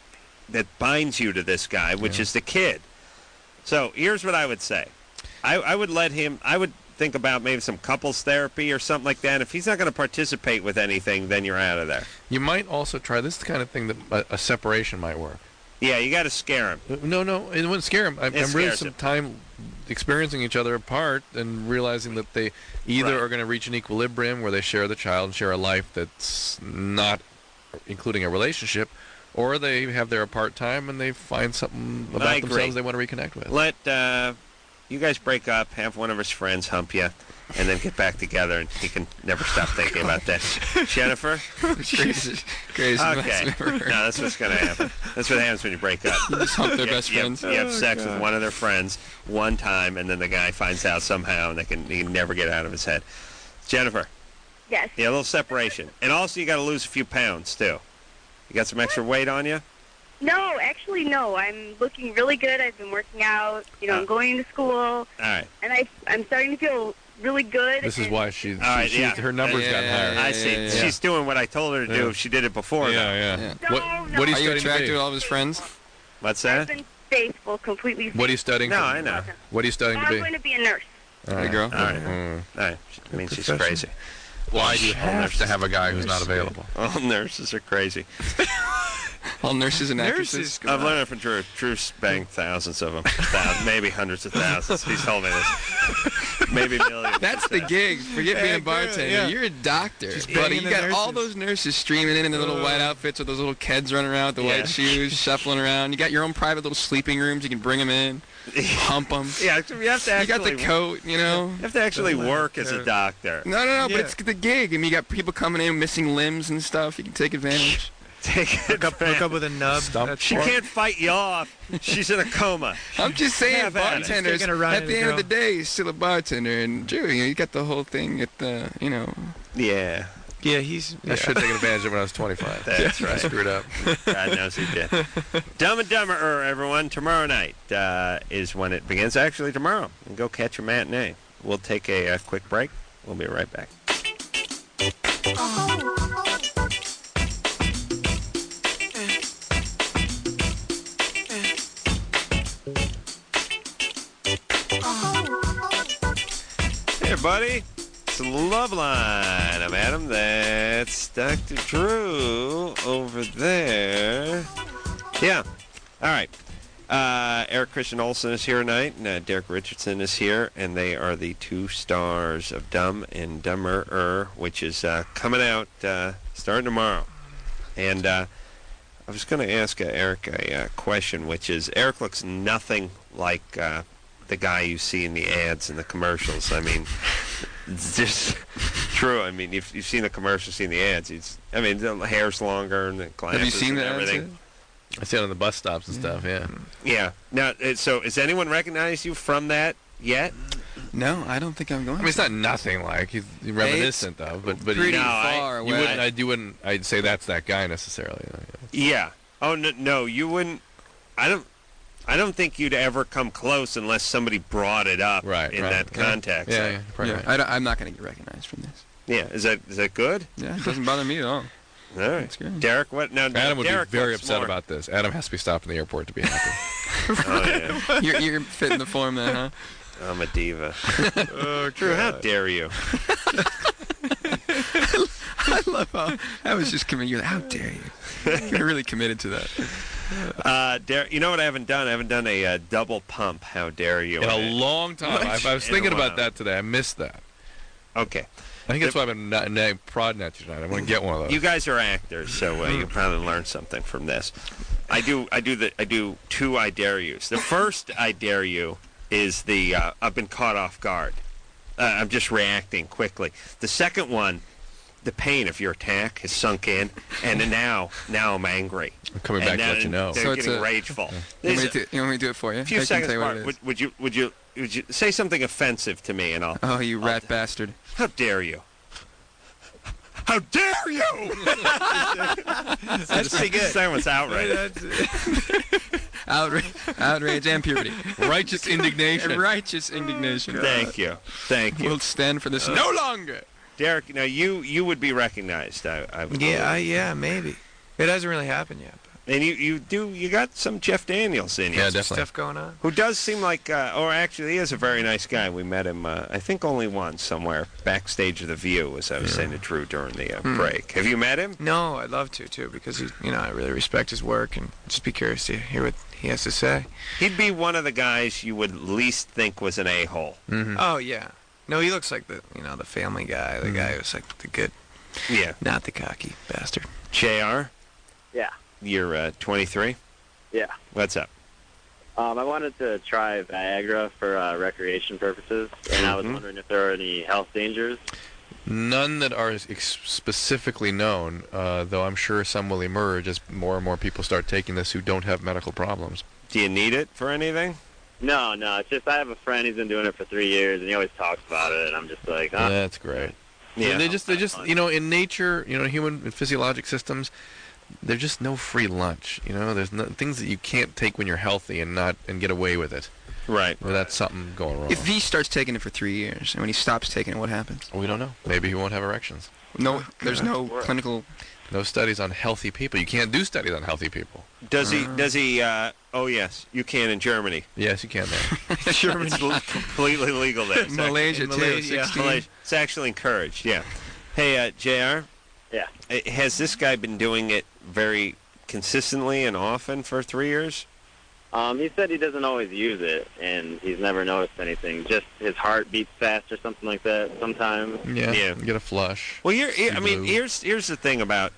binds you to this guy, which is the kid. So here's what I would say. I would think about maybe some couples therapy or something like that. If he's not going to participate with anything, then you're out of there. You might also try this kind of thing that a separation might work. Yeah, you got to scare him. No, it wouldn't scare him. I'm really some time experiencing each other apart and realizing that they either are going to reach an equilibrium where they share the child and share a life that's not including a relationship, or they have their apart time and they find something about themselves they want to reconnect with. Let you guys break up, have one of his friends hump you, and then get back together, and he can never stop thinking about that. Jennifer? Crazy. Okay. No, that's what's going to happen. That's what happens when you break up. You just hump their best friends. You have sex with one of their friends one time, and then the guy finds out somehow, and he can never get out of his head. Jennifer? Yes. Yeah, a little separation. And also you got to lose a few pounds, too. You got some extra weight on you? No, actually, no. I'm looking really good. I've been working out. I'm going to school. All right. And I'm starting to feel really good. This is why her numbers got higher. I see. Yeah. She's doing what I told her to do if she did it before. Yeah. What are you attracted to all of his friends? What's that? I've been faithful, completely faithful. What are you studying? No, I know. What are you studying to be? I'm going to be a nurse. There you go. All right. I mean, she's crazy. Why do you have to have a guy who's not available? All nurses are crazy. All nurses and actresses? I've learned it from Drew. Drew's banged thousands of them. Maybe hundreds of thousands. He's told me this. Maybe millions. That's the gig. Forget being a bartender. Yeah. You're a doctor. Buddy, you got all those nurses streaming in their little white outfits with those little kids running around with the white shoes, shuffling around. You got your own private little sleeping rooms. You can bring them in, hump them. Yeah, you have to actually... You got the coat, you know. You have to actually work as a doctor. No, but it's the gig. I mean, you got people coming in missing limbs and stuff. You can take advantage. Hook up with a nub. She can't fight you off. She's in a coma. I'm just saying, bartenders, at the end of the day, he's still a bartender. And Drew, you got the whole thing at the, Yeah. Yeah, I should have taken advantage of it when I was 25. That's right. I screwed up. God knows he did. Dumb and Dumber, everyone. Tomorrow night is when it begins. Actually, tomorrow. And go catch a matinee. We'll take a quick break. We'll be right back. Hey, buddy. It's Loveline. I'm Adam. That's Dr. Drew over there. Yeah. All right. Eric Christian Olsen is here tonight, and Derek Richardson is here, and they are the two stars of Dumb and Dumber, which is coming out starting tomorrow. And I was going to ask Eric a question, which is, Eric looks nothing like the guy you see in the ads and the commercials. I mean, it's just true. I mean, you've seen the commercials, seen the ads. The hair's longer and the glasses. Have you seen and the everything. ads? I see it on the bus stops and stuff, yeah. Yeah. Now, so has anyone recognized you from that yet? No, I don't think I'm going. I mean, it's not nothing like he's reminiscent of, but pretty you, far you away. wouldn't. I'd say that's that guy necessarily. Yeah. Oh no, you wouldn't. I don't think you'd ever come close unless somebody brought it up in that context. Yeah, yeah. I'm not going to get recognized from this. Yeah. Is that good? Yeah, it doesn't bother me at all. All right. That's good. Derek, what now? Adam would Derek be very looks upset more- about this. Adam has to be stopped in the airport to be happy. Oh yeah. You're fitting the form then, huh? I'm a diva. Oh, Drew, how dare you? I love how I was just committed. You're like, how dare you? You're really committed to that. Derek, you know what I haven't done? I haven't done a double pump. How dare you? In a long time. I was thinking about that today. I missed that. Okay. I think that's why I've been prodding at you tonight. I want to get one of those. You guys are actors, so you probably learn something from this. I do two I dare yous. The first I dare you is the I've been caught off guard. I'm just reacting quickly. The second one, the pain of your attack has sunk in, and now I'm angry. I'm coming back to let you know. They're So getting rageful. You want me to do it for you? A few I can seconds tell you what apart. it is. Would you say something offensive to me, and I'll. Oh, you rat bastard! How dare you? How dare you? That's pretty good. Someone's outraged. Outrage and puberty. Righteous indignation. Righteous indignation. Thank you. We'll stand for this no longer. Derek, now you would be recognized. I would believe. Yeah, maybe. It hasn't really happened yet. And you got some Jeff Daniels in you. Yeah, definitely. Stuff going on. Who does seem like, or actually, he is a very nice guy. We met him, I think, only once somewhere backstage of The View, as I was saying to Drew during the break. Have you met him? No, I'd love to too, because I really respect his work and just be curious to hear what he has to say. He'd be one of the guys you would least think was an a-hole. Mm-hmm. Oh yeah. No, he looks like the family guy, the guy who's like the good, not the cocky bastard. JR? Yeah. You're 23? Yeah. What's up? I wanted to try Viagra for recreation purposes, and I was wondering if there are any health dangers. None that are specifically known, though I'm sure some will emerge as more and more people start taking this who don't have medical problems. Do you need it for anything? No, it's just I have a friend, he's been doing it for 3 years, and he always talks about it, and I'm just like, Yeah, that's great. Yeah. They just in nature, human and physiologic systems, there's just no free lunch. There's things that you can't take when you're healthy and get away with it. Right. Well, that's something going wrong. If he starts taking it for 3 years, and when he stops taking it, what happens? We don't know. Maybe he won't have erections. No, there's no clinical. No studies on healthy people. You can't do studies on healthy people. Does he? Oh yes, you can in Germany. Yes, you can there. Germany. It's completely legal there. Malaysia too. 16. Malaysia. It's actually encouraged. Yeah. Hey, JR. Yeah. Has this guy been doing it very consistently and often for 3 years? He said he doesn't always use it, and he's never noticed anything. Just his heart beats fast or something like that sometimes. Yeah. Get a flush. Well, here's the thing about,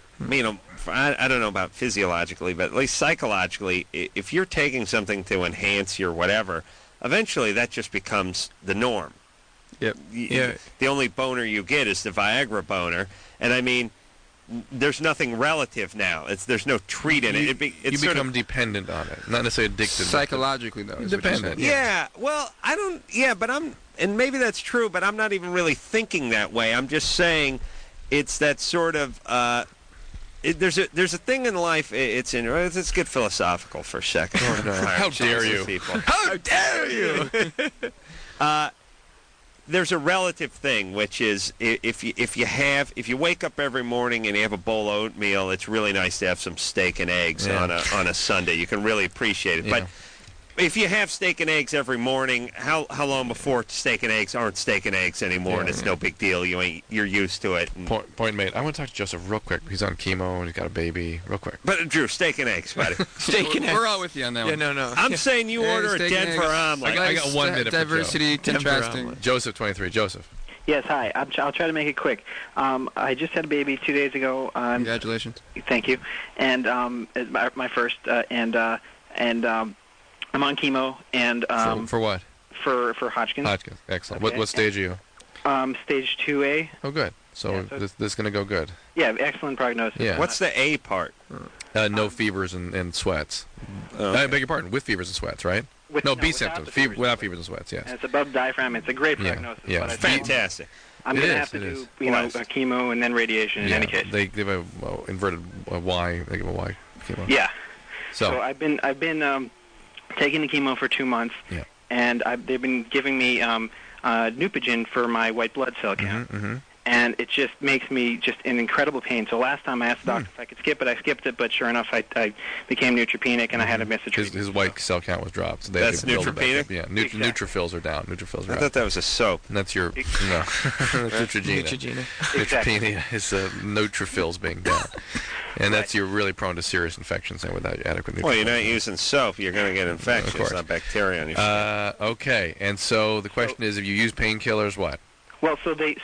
I don't know about physiologically, but at least psychologically, if you're taking something to enhance your whatever, eventually that just becomes the norm. Yep. The only boner you get is the Viagra boner, and there's nothing relative now. There's no treat in it. You become dependent on it, not necessarily addicted. Psychologically, though, is dependent. Yeah. Well, I don't. Yeah, but and maybe that's true, but I'm not even really thinking that way. I'm just saying, it's that sort of. There's a thing in life. Let's get philosophical for a second. Oh, no. How dare you? People. How dare you? There's a relative thing, which is if you wake up every morning and you have a bowl of oatmeal, it's really nice to have some steak and eggs on a Sunday. You can really appreciate it. Yeah. But if you have steak and eggs every morning, how long before steak and eggs aren't steak and eggs anymore, and it's no big deal? You're used to it. Point made. I want to talk to Joseph real quick. He's on chemo and he's got a baby. Real quick. But Drew, steak and eggs, buddy. Steak and eggs. We're all with you on that one. Yeah, no. I'm saying you order a Denver omelet. I got 1 minute. Diversity, contrasting. Joseph, 23. Joseph. Yes, hi. I'll try to make it quick. I just had a baby 2 days ago. Congratulations. Thank you. And my first, and I'm on chemo. And for what? For Hodgkin's. Hodgkin's, excellent. Okay. What stage are you? Stage 2A. Oh, good. So this is going to go good. Yeah, excellent prognosis. Yeah. What's the A part? No fevers and sweats. I beg your pardon. With fevers and sweats, right? B symptoms. Without fevers and sweats, yes. And it's above diaphragm. It's a great prognosis. Yeah. Fantastic. I'm going to have to do, chemo and then radiation in any case. They give a inverted Y. They give a Y chemo. Yeah. So I've been taking the chemo for 2 months. Yeah. And they've been giving me Neupogen for my white blood cell count. Mm-hmm. And it just makes me just in incredible pain. So last time I asked the doctor if I could skip it, I skipped it, but sure enough, I became neutropenic, and I had to miss a treatment. His white cell count was dropped. So that's neutropenic? Yeah, neutrophils are down. Neutrophils are I thought that was a soap. And that's your... No. Neutrogena. Neutropenia is neutrophils being down. And that's you're really prone to serious infections then without adequate neutrophils. Well, you're not using soap. You're going to get infections, not bacteria on your skin. Okay, and so the question is, if you use painkillers, what? Well,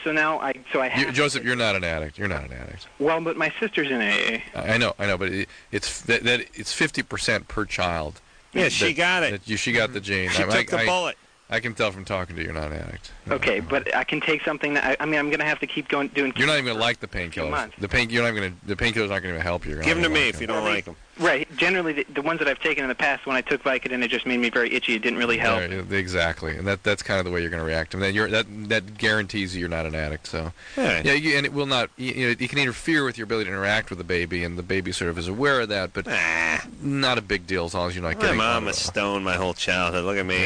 I have... Joseph, you're not an addict. You're not an addict. Well, but my sister's in AA. I know, but it's 50% per child. Yeah, she got it. She got the gene. She took the bullet. I can tell from talking to you, you're not an addict. Okay, but I can take something that I'm going to have to keep doing. You're not even going to like the painkillers. The painkillers aren't going to help you. Give them to me if you don't like them. Right. Generally, the ones that I've taken in the past, when I took Vicodin, it just made me very itchy. It didn't really help. Exactly, and that's kind of the way you're going to react. And then that guarantees you're not an addict. So and it will not. It can interfere with your ability to interact with the baby, and the baby sort of is aware of that. But not a big deal as long as you're not getting. My mom was stoned my whole childhood. Look at me.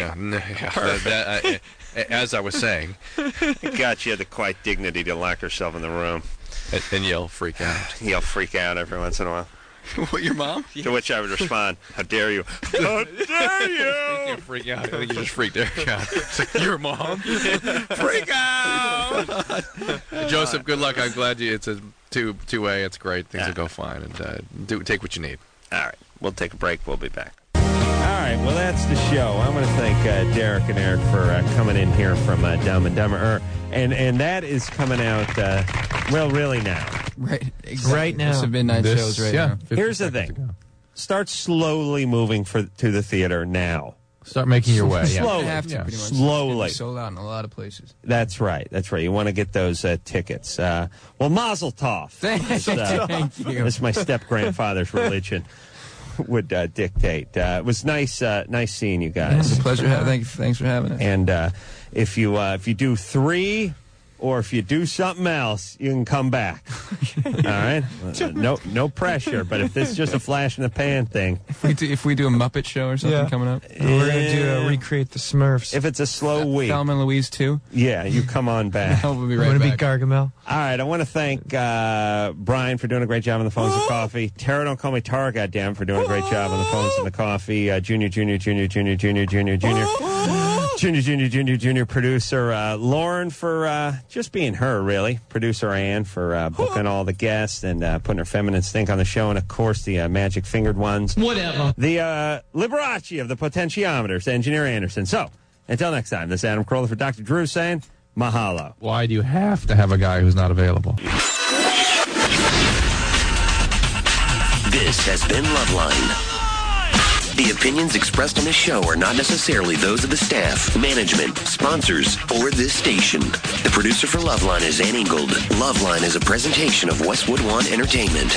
As I was saying, God, she had the quiet dignity to lock herself in the room and yell, "Freak out!" Yell, "Freak out!" every once in a while. What, your mom? To which I would respond, "How dare you? How dare you!" You can't freak out. I think you just freaked Eric out. It's like, your mom? Freak out! Joseph, good luck. I'm glad it's a 2A. It's great. Things will go fine. And take what you need. All right. We'll take a break. We'll be back. All right, well, that's the show. I want to thank Derek and Eric for coming in here from Dumb and Dumber. And that is coming out, really now. Right. Exactly. Right now. This is midnight shows now. Here's the thing. Start slowly moving to the theater now. Start making your way. Slowly. You have to, pretty much. Slowly. It's sold out in a lot of places. That's right. You want to get those tickets. Well, Mazel Tov. Thank you. That's my step-grandfather's religion. Would dictate. It was nice seeing you guys. It's a pleasure. Thanks for having us. And if you do 3, or if you do something else, you can come back. All right? No pressure. But if this is just a flash in the pan thing, if we do a Muppet show or something coming up, we're gonna recreate the Smurfs. If it's a slow week, Thelma and Louise too. Yeah, you come on back. We'll be right back. Be Gargamel. All right, I want to thank Brian for doing a great job on the phones and coffee. Tara, don't call me Tara, goddamn, for doing a great job on the phones and the coffee. Junior producer Lauren for just being her, really. Producer Ann for booking all the guests and putting her feminine stink on the show, and of course the magic fingered ones. Whatever. The Liberace of the potentiometers, Engineer Anderson. So until next time, this is Adam Carolla for Dr. Drew saying mahalo. Why do you have to have a guy who's not available? This has been Loveline. The opinions expressed on this show are not necessarily those of the staff, management, sponsors, or this station. The producer for Loveline is Ann Ingold. Loveline is a presentation of Westwood One Entertainment.